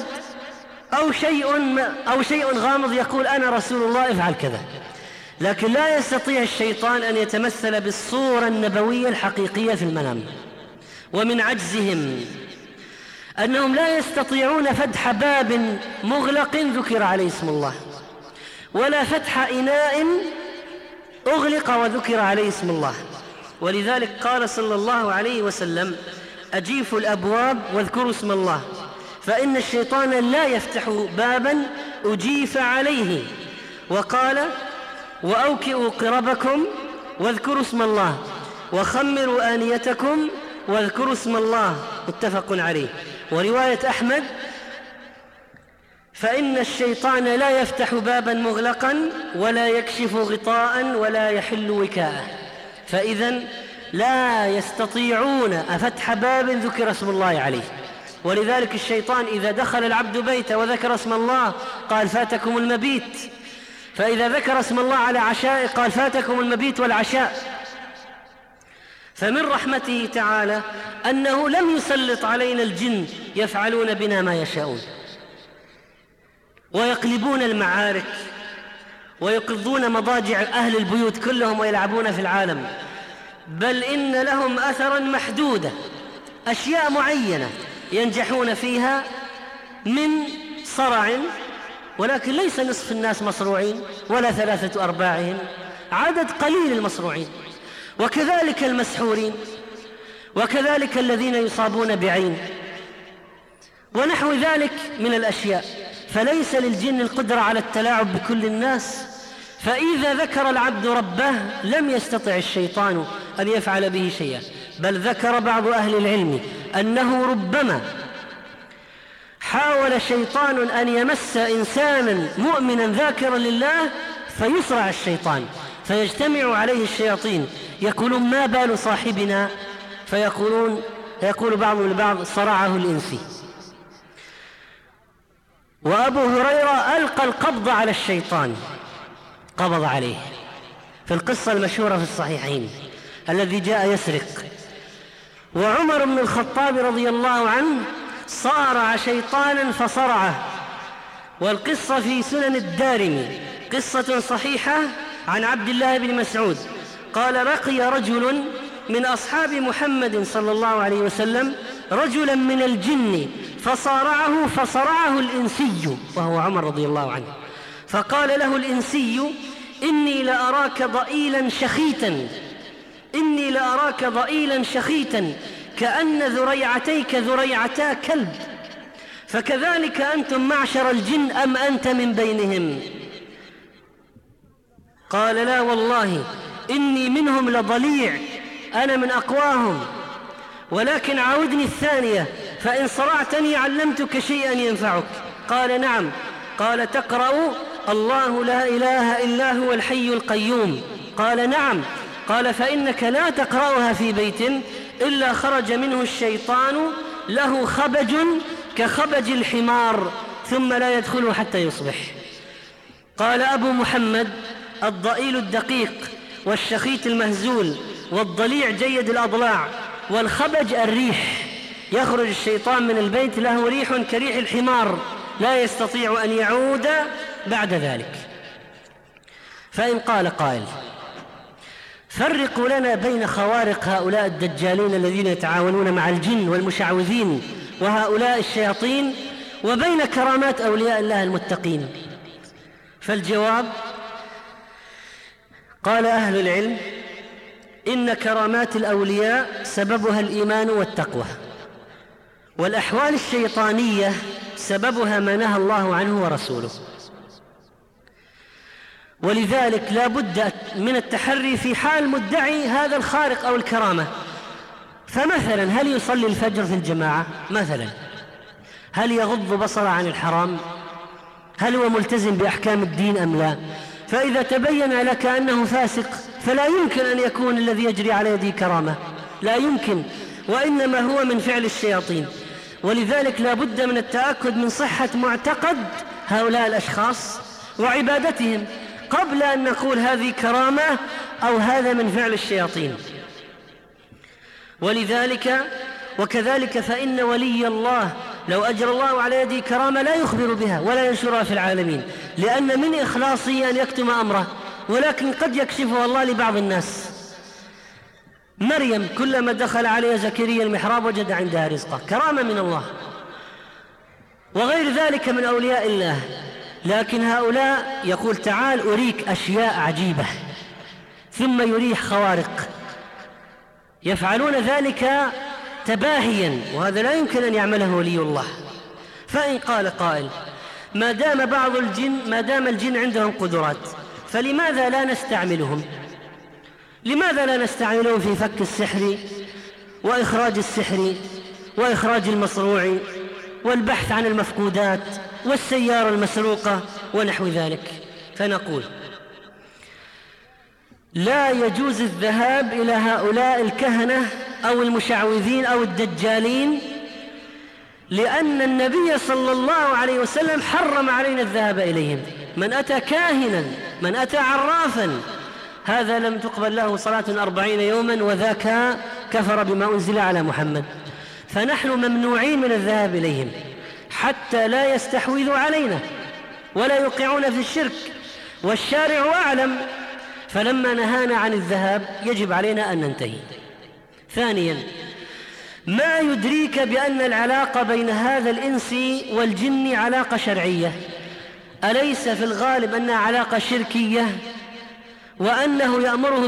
أو شيء غامض يقول: أنا رسول الله افعل كذا، لكن لا يستطيع الشيطان أن يتمثل بالصورة النبوية الحقيقية في المنام. ومن عجزهم أنهم لا يستطيعون فتح باب مغلق ذكر عليه اسم الله، ولا فتح إناء أغلق وذكر عليه اسم الله. ولذلك قال صلى الله عليه وسلم: أجيفوا الأبواب واذكروا اسم الله، فإن الشيطان لا يفتح بابا أجيف عليه. وقال: وأوكئوا قربكم واذكروا اسم الله، وخمروا آنيتكم واذكروا اسم الله، متفق عليه. ورواية أحمد: فإن الشيطان لا يفتح بابا مغلقا ولا يكشف غطاء ولا يحل وكاءه. فإذن لا يستطيعون فتح باب ذكر اسم الله عليه. ولذلك الشيطان إذا دخل العبد بيته وذكر اسم الله قال: فاتكم المبيت. فإذا ذكر اسم الله على عشاء قال: فاتكم المبيت والعشاء. فمن رحمته تعالى أنه لم يسلط علينا الجن يفعلون بنا ما يشاءون، ويقلبون المعارك ويقضون مضاجع أهل البيوت كلهم ويلعبون في العالم، بل إن لهم أثرا محدودة، أشياء معينة ينجحون فيها من صرع، ولكن ليس نصف الناس مصروعين ولا 3/4، عدد قليل المصروعين، وكذلك المسحورين، وكذلك الذين يصابون بعين ونحو ذلك من الأشياء. فليس للجن القدرة على التلاعب بكل الناس. فإذا ذكر العبد ربه لم يستطع الشيطان أن يفعل به شيئا، بل ذكر بعض أهل العلم أنه ربما حاول شيطان أن يمس إنسانا مؤمنا ذاكرا لله فيسرع الشيطان، فيجتمع عليه الشياطين يقولون: ما بال صاحبنا؟ فيقول بعضهم لبعض: صرعه الإنسي. وأبو هريرة ألقى القبض على الشيطان، قبض عليه في القصة المشهورة في الصحيحين الذي جاء يسرق. وعمر بن الخطاب رضي الله عنه صارع شيطانا فصرعه، والقصة في سنن الدارمي، قصة صحيحة عن عبد الله بن مسعود قال: لقي رجل من أصحاب محمد صلى الله عليه وسلم رجلا من الجن فصرعه الإنسي، وهو عمر رضي الله عنه، فقال له الإنسي: إني لأراك ضئيلا شخيتا كأن ذريعتيك ذريعتا كلب، فكذلك أنتم معشر الجن أم أنت من بينهم؟ قال: لا والله إني منهم لضليع، أنا من أقواهم، ولكن عاودني الثانية فإن صرعتني علمتك شيئا ينفعك. قال: نعم. قال: تقرأ الله لا إله إلا هو الحي القيوم؟ قال: نعم. قال: فإنك لا تقرأها في بيت إلا خرج منه الشيطان له خبج كخبج الحمار ثم لا يدخله حتى يصبح. قال أبو محمد: الضئيل الدقيق، والشخيت المهزول، والضليع جيد الأضلاع، والخبج الريح. يخرج الشيطان من البيت له ريح كريح الحمار لا يستطيع أن يعود بعد ذلك. فإن قال قائل: فرقوا لنا بين خوارق هؤلاء الدجالين الذين يتعاونون مع الجن والمشعوذين وهؤلاء الشياطين وبين كرامات أولياء الله المتقين. فالجواب: قال أهل العلم: إن كرامات الأولياء سببها الإيمان والتقوى، والأحوال الشيطانية سببها ما نهى الله عنه ورسوله، ولذلك لا بد من التحري في حال مدعي هذا الخارق أو الكرامة. فمثلا هل يصلي الفجر في الجماعة؟ مثلا هل يغض بصره عن الحرام؟ هل هو ملتزم بأحكام الدين أم لا؟ فإذا تبين لك أنه فاسق فلا يمكن أن يكون الذي يجري على يده كرامة، لا يمكن، وإنما هو من فعل الشياطين. ولذلك لا بد من التأكد من صحة معتقد هؤلاء الأشخاص وعبادتهم قبل أن نقول هذه كرامة أو هذا من فعل الشياطين. ولذلك وكذلك فإن ولي الله لو أجرى الله على يده كرامة لا يخبر بها ولا ينشرها في العالمين، لأن من إخلاصه أن يكتم أمره، ولكن قد يكشفه الله لبعض الناس. مريم كلما دخل عليها زكريا المحراب وجد عندها رزقا، كرامة من الله، وغير ذلك من أولياء الله. لكن هؤلاء يقول: تعال أريك أشياء عجيبة، ثم يريح خوارق، يفعلون ذلك تباهيا، وهذا لا يمكن أن يعمله ولي الله. فإن قال قائل: ما دام الجن عندهم قدرات فلماذا لا نستعملهم؟ لماذا لا نستعملهم في فك السحر وإخراج السحر وإخراج المصروع والبحث عن المفقودات والسيارة المسروقة ونحو ذلك؟ فنقول: لا يجوز الذهاب إلى هؤلاء الكهنة أو المشعوذين أو الدجالين، لأن النبي صلى الله عليه وسلم حرم علينا الذهاب إليهم. من أتى كاهنا، من أتى عرافا، هذا لم تقبل له صلاة 40 يوما، وذاك كفر بما أنزل على محمد. فنحن ممنوعين من الذهاب إليهم حتى لا يستحوذوا علينا ولا يوقعون في الشرك، والشارع أعلم، فلما نهانا عن الذهاب يجب علينا أن ننتهي. ثانيا: ما يدريك بأن العلاقة بين هذا الإنس والجن علاقة شرعية؟ أليس في الغالب أنها علاقة شركية، وأنه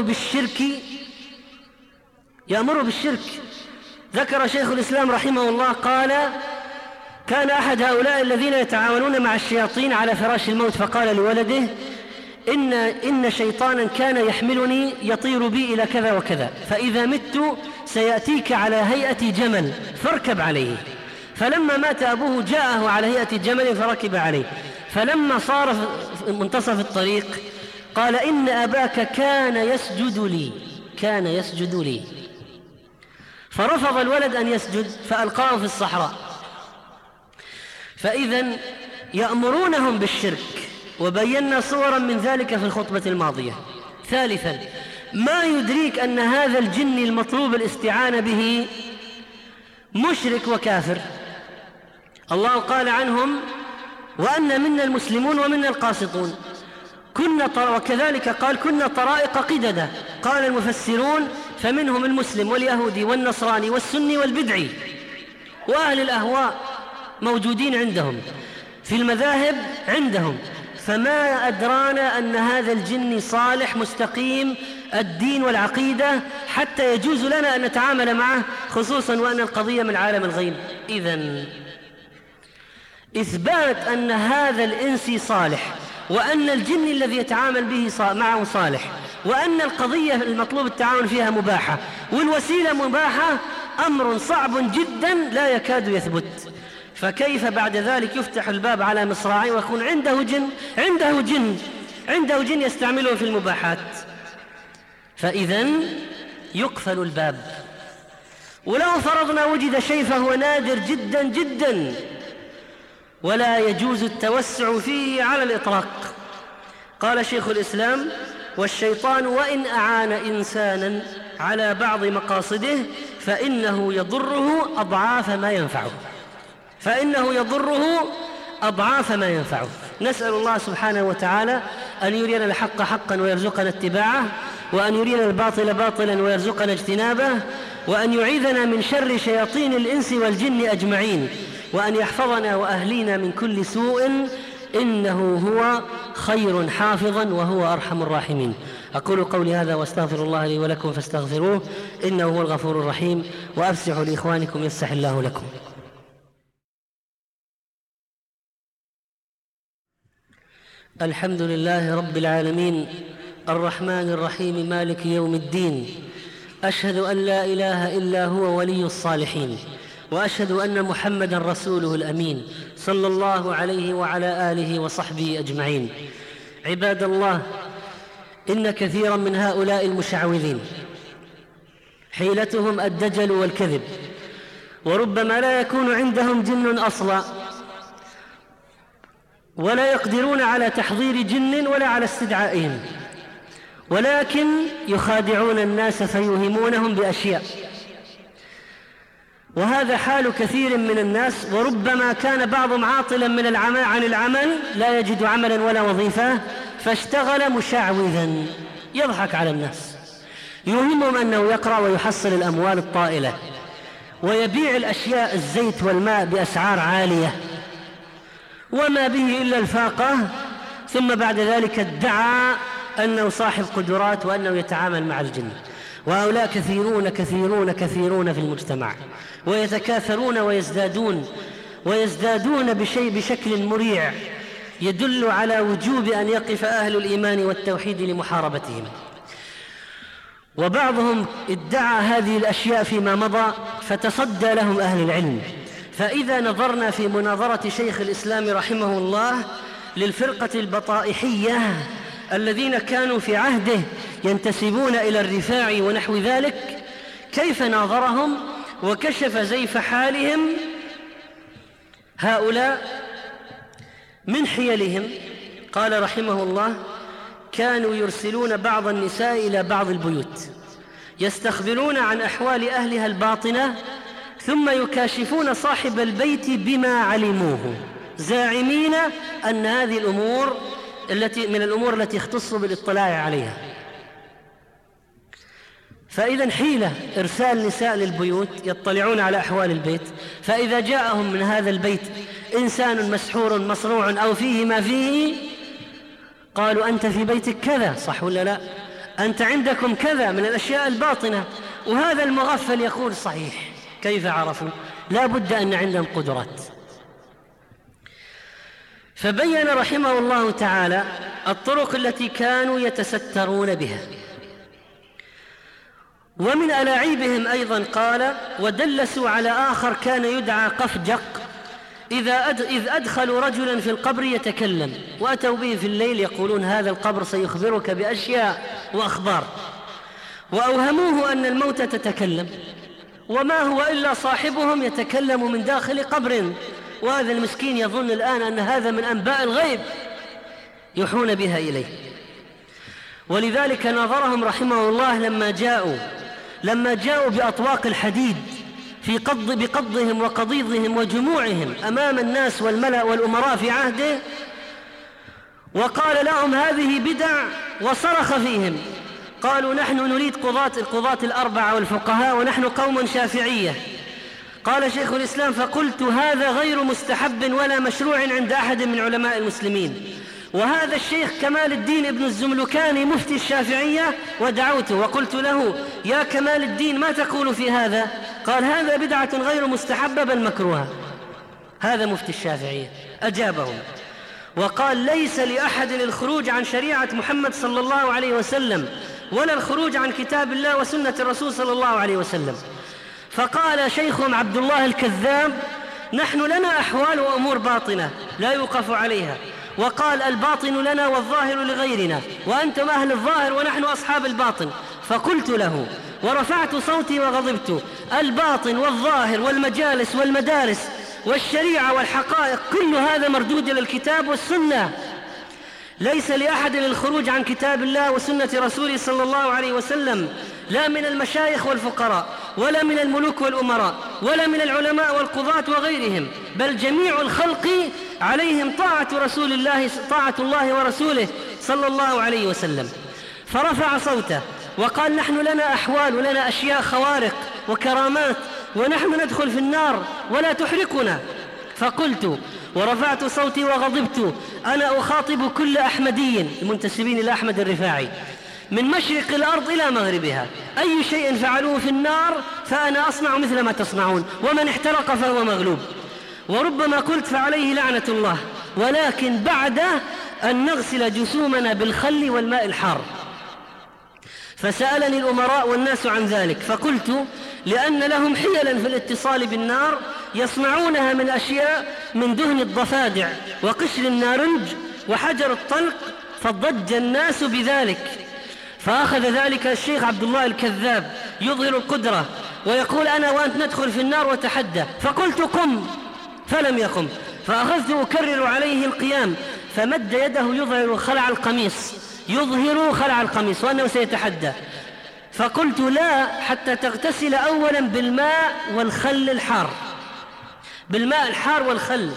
يأمر بالشرك؟ ذكر شيخ الإسلام رحمه الله قال: كان أحد هؤلاء الذين يتعاونون مع الشياطين على فراش الموت، فقال لولده: إن شيطانا كان يحملني يطير بي إلى كذا وكذا، فإذا مت سيأتيك على هيئة جمل فاركب عليه. فلما مات أبوه جاءه على هيئة جمل فركب عليه، فلما صار في منتصف الطريق قال: إن أباك كان يسجد لي. فرفض الولد أن يسجد فألقاه في الصحراء. فإذا يأمرونهم بالشرك، وبينا صورا من ذلك في الخطبة الماضية. ثالثا: ما يدريك أن هذا الجن المطلوب الاستعانة به مشرك وكافر؟ الله قال عنهم: وأن منا المسلمون ومنا القاسطون، وكذلك قال: كنا طرائق قددا. قال المفسرون: فمنهم المسلم واليهودي والنصراني والسني والبدعي، وأهل الأهواء موجودين عندهم في المذاهب عندهم. فما أدرانا أن هذا الجن صالح مستقيم الدين والعقيدة حتى يجوز لنا أن نتعامل معه، خصوصا وأن القضية من عالم الغيب. إذن إثبات أن هذا الإنس صالح، وأن الجن الذي يتعامل به معه صالح، وأن القضية المطلوب التعاون فيها مباحة والوسيلة مباحة، أمر صعب جدا لا يكاد يثبت. فكيف بعد ذلك يفتح الباب على مصراعي ويكون عنده جن يستعمله في المباحات؟ فإذن يقفل الباب. ولو فرضنا وجد شيء فهو نادر جدا جدا، ولا يجوز التوسع فيه على الإطلاق. قال شيخ الإسلام: والشيطان وإن أعان إنسانا على بعض مقاصده فإنه يضره أضعاف ما ينفعه. نسأل الله سبحانه وتعالى أن يرينا الحق حقا ويرزقنا اتباعه، وأن يرينا الباطل باطلا ويرزقنا اجتنابه، وأن يعيذنا من شر شياطين الإنس والجن أجمعين، وأن يحفظنا وأهلينا من كل سوء، إنه هو خير حافظا وهو أرحم الراحمين. أقول قولي هذا وأستغفر الله لي ولكم فاستغفروه إنه هو الغفور الرحيم، وأفسحوا لإخوانكم يفسح الله لكم. الحمد لله رب العالمين الرحمن الرحيم مالك يوم الدين، أشهد أن لا إله إلا هو ولي الصالحين، وأشهد أن محمدًا رسوله الأمين صلى الله عليه وعلى آله وصحبه أجمعين. عباد الله، إن كثيرا من هؤلاء المشعوذين حيلتهم الدجل والكذب، وربما لا يكون عندهم جن أصلا، ولا يقدرون على تحضير جن ولا على استدعائهم، ولكن يخادعون الناس فيوهمونهم بأشياء، وهذا حال كثير من الناس. وربما كان بعضهم عاطلا عن العمل، لا يجد عملا ولا وظيفة، فاشتغل مشعوذا يضحك على الناس، يوهمهم أنه يقرأ ويحصل الأموال الطائلة، ويبيع الأشياء الزيت والماء بأسعار عالية وما به إلا الفاقة، ثم بعد ذلك ادعى أنه صاحب قدرات وأنه يتعامل مع الجن. وهؤلاء كثيرون كثيرون كثيرون في المجتمع، ويتكاثرون ويزدادون بشكل مريع يدل على وجوب أن يقف أهل الإيمان والتوحيد لمحاربتهم. وبعضهم ادعى هذه الأشياء فيما مضى فتصدى لهم أهل العلم. فإذا نظرنا في مناظرة شيخ الإسلام رحمه الله للفرقة البطائحية الذين كانوا في عهده ينتسبون إلى الرفاع ونحو ذلك، كيف ناظرهم وكشف زيف حالهم، هؤلاء من حيلهم قال رحمه الله: كانوا يرسلون بعض النساء إلى بعض البيوت يستخبرون عن أحوال أهلها الباطنة، ثم يكاشفون صاحب البيت بما علموه، زاعمين أن هذه الأمور من الأمور التي يختص بالاطلاع عليها. فإذا حيلة إرسال نساء للبيوت يطلعون على أحوال البيت، فإذا جاءهم من هذا البيت إنسان مسحور مصروع أو فيه ما فيه، قالوا: أنت في بيتك كذا، صح ولا لا؟ أنت عندكم كذا من الأشياء الباطنة. وهذا المغفل يقول: صحيح. كيف عرفوا؟ لا بد أن عندهم قدرات. فبين رحمه الله تعالى الطرق التي كانوا يتسترون بها. ومن ألاعيبهم أيضا قال: ودلسوا على آخر كان يدعى قفجق، إذ أدخلوا رجلا في القبر يتكلم، وأتوا به في الليل يقولون: هذا القبر سيخبرك بأشياء وأخبار، وأوهموه أن الموتى تتكلم، وما هو إلا صاحبهم يتكلم من داخل قبر، وهذا المسكين يظن الآن أن هذا من أنباء الغيب يوحون بها إليه. ولذلك ناظرهم رحمه الله لما جاءوا بأطواق الحديد بقضهم وقضيضهم وجموعهم أمام الناس والملأ والأمراء في عهده، وقال لهم: هذه بدع، وصرخ فيهم. قالوا: نحن نريد القضاة الأربعة والفقهاء، ونحن قوم شافعية. قال شيخ الإسلام: فقلت: هذا غير مستحب ولا مشروع عند أحد من علماء المسلمين. وهذا الشيخ كمال الدين ابن الزملكاني مفتي الشافعية، ودعوته وقلت له: يا كمال الدين، ما تقول في هذا؟ قال: هذا بدعة غير مستحبة بل مكروهة. هذا مفتي الشافعية أجابهم وقال: ليس لأحد الخروج عن شريعة محمد صلى الله عليه وسلم، ولا الخروج عن كتاب الله وسنة الرسول صلى الله عليه وسلم. فقال شيخهم عبد الله الكذاب: نحن لنا أحوال وأمور باطنة لا يوقف عليها، وقال: الباطن لنا والظاهر لغيرنا، وأنتم أهل الظاهر ونحن أصحاب الباطن. فقلت له ورفعت صوتي وغضبت: الباطن والظاهر والمجالس والمدارس والشريعة والحقائق كل هذا مردود إلى الكتاب والسنة، ليس لأحد الخروج عن كتاب الله وسنة رسوله صلى الله عليه وسلم، لا من المشايخ والفقراء، ولا من الملوك والأمراء، ولا من العلماء والقضاة وغيرهم، بل جميع الخلق عليهم طاعة الله ورسوله صلى الله عليه وسلم. فرفع صوته وقال نحن لنا أحوال ولنا أشياء خوارق وكرامات ونحن ندخل في النار ولا تحرقنا. فقلت ورفعت صوتي وغضبت أنا أخاطب كل أحمدي المنتسبين إلى أحمد الرفاعي من مشرق الأرض إلى مغربها، أي شيء فعلوه في النار فأنا أصنع مثل ما تصنعون، ومن احترق فهو مغلوب. وربما قلت فعليه لعنة الله، ولكن بعد أن نغسل جسومنا بالخل والماء الحار. فسألني الأمراء والناس عن ذلك، فقلت لأن لهم حيلا في الاتصال بالنار يصنعونها من أشياء من دهن الضفادع وقشر النارنج وحجر الطلق، فضج الناس بذلك. فأخذ ذلك الشيخ عبد الله الكذاب يظهر القدرة ويقول أنا وأنت ندخل في النار وتحدى، فقلت قم فلم يقم، فأخذت أكرر عليه القيام، فمد يده يظهر خلع القميص وأنه سيتحدى. فقلت لا حتى تغتسل أولا بالماء والخل الحار، بالماء الحار والخل.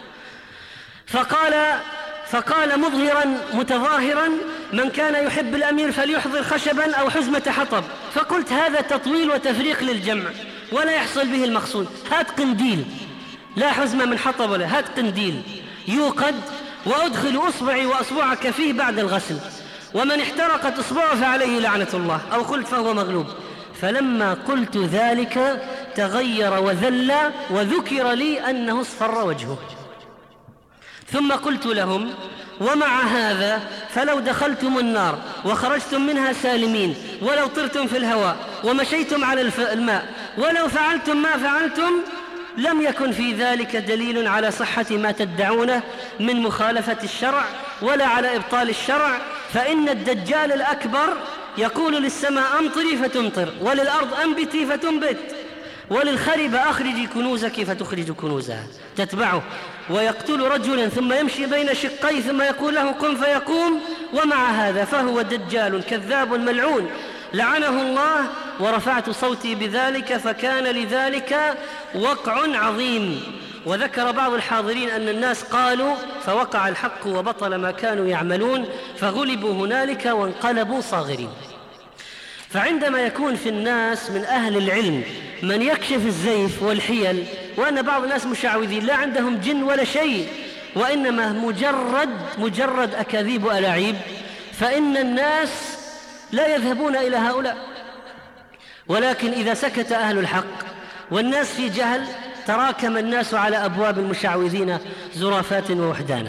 فقال مظهرا متظاهرا من كان يحب الأمير فليحضر خشبا أو حزمة حطب. فقلت هذا تطويل وتفريق للجمع ولا يحصل به المقصود، هات قنديل، لا حزمة من حطب ولا، هات قنديل يوقد وأدخل أصبعي وأصبعك فيه بعد الغسل، ومن احترقت أصبعه فعليه لعنة الله، أو قلت فهو مغلوب. فلما قلت ذلك تغير وذل وذكر لي أنه اصفر وجهه. ثم قلت لهم ومع هذا فلو دخلتم النار وخرجتم منها سالمين، ولو طرتم في الهواء ومشيتم على الماء، ولو فعلتم ما فعلتم، لم يكن في ذلك دليل على صحة ما تدعونه من مخالفة الشرع ولا على إبطال الشرع، فإن الدجال الأكبر يقول للسماء أمطري فتمطر، وللأرض أنبتي فتنبت، وللخرب أخرجي كنوزك فتخرج كنوزها تتبعه، ويقتل رجلا ثم يمشي بين شقيه ثم يقول له قم فيقوم، ومع هذا فهو دجال كذاب ملعون لعنه الله. ورفعت صوتي بذلك فكان لذلك وقع عظيم. وذكر بعض الحاضرين أن الناس قالوا فوقع الحق وبطل ما كانوا يعملون، فغلبوا هنالك وانقلبوا صاغرين. فعندما يكون في الناس من أهل العلم من يكشف الزيف والحيل، وأن بعض الناس مشعوذين لا عندهم جن ولا شيء وإنما مجرد أكاذيب وألاعيب، فإن الناس لا يذهبون إلى هؤلاء. ولكن إذا سكت أهل الحق والناس في جهل تراكم الناس على أبواب المشعوذين زرافات ووحدانا،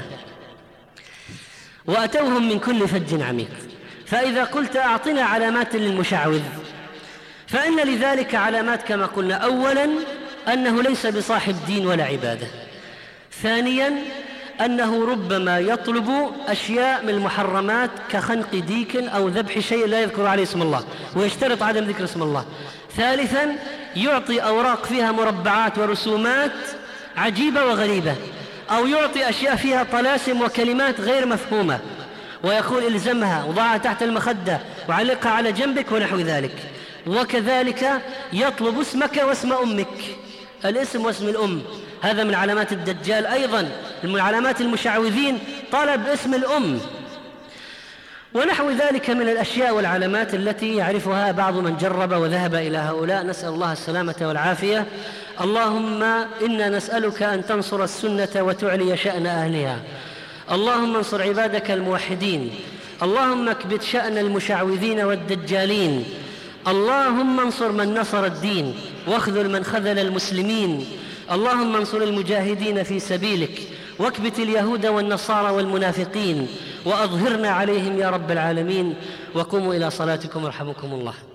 وأتوهم من كل فج عميق. فإذا قلت أعطنا علامات للمشعوذ، فإن لذلك علامات كما قلنا: أولا أنه ليس بصاحب دين ولا عبادة، ثانيا أنه ربما يطلب أشياء من المحرمات كخنق ديك أو ذبح شيء لا يذكر عليه اسم الله ويشترط عدم ذكر اسم الله، ثالثا يعطي أوراق فيها مربعات ورسومات عجيبة وغريبة، أو يعطي أشياء فيها طلاسم وكلمات غير مفهومة ويقول إلزمها وضعها تحت المخدة وعلقها على جنبك ونحو ذلك. وكذلك يطلب اسمك واسم أمك، الاسم واسم الأم، هذا من علامات الدجال أيضا، من علامات المشعوذين طلب اسم الأم، ونحو ذلك من الأشياء والعلامات التي يعرفها بعض من جرب وذهب إلى هؤلاء. نسأل الله السلامة والعافية. اللهم إنا نسألك أن تنصر السنة وتعلي شأن أهلها، اللهم انصر عبادك الموحدين، اللهم اكبت شأن المشعوذين والدجالين، اللهم انصر من نصر الدين واخذل من خذل المسلمين، اللهم انصر المجاهدين في سبيلك واكبت اليهود والنصارى والمنافقين وأظهرنا عليهم يا رب العالمين. وقوموا إلى صلاتكم يرحمكم الله.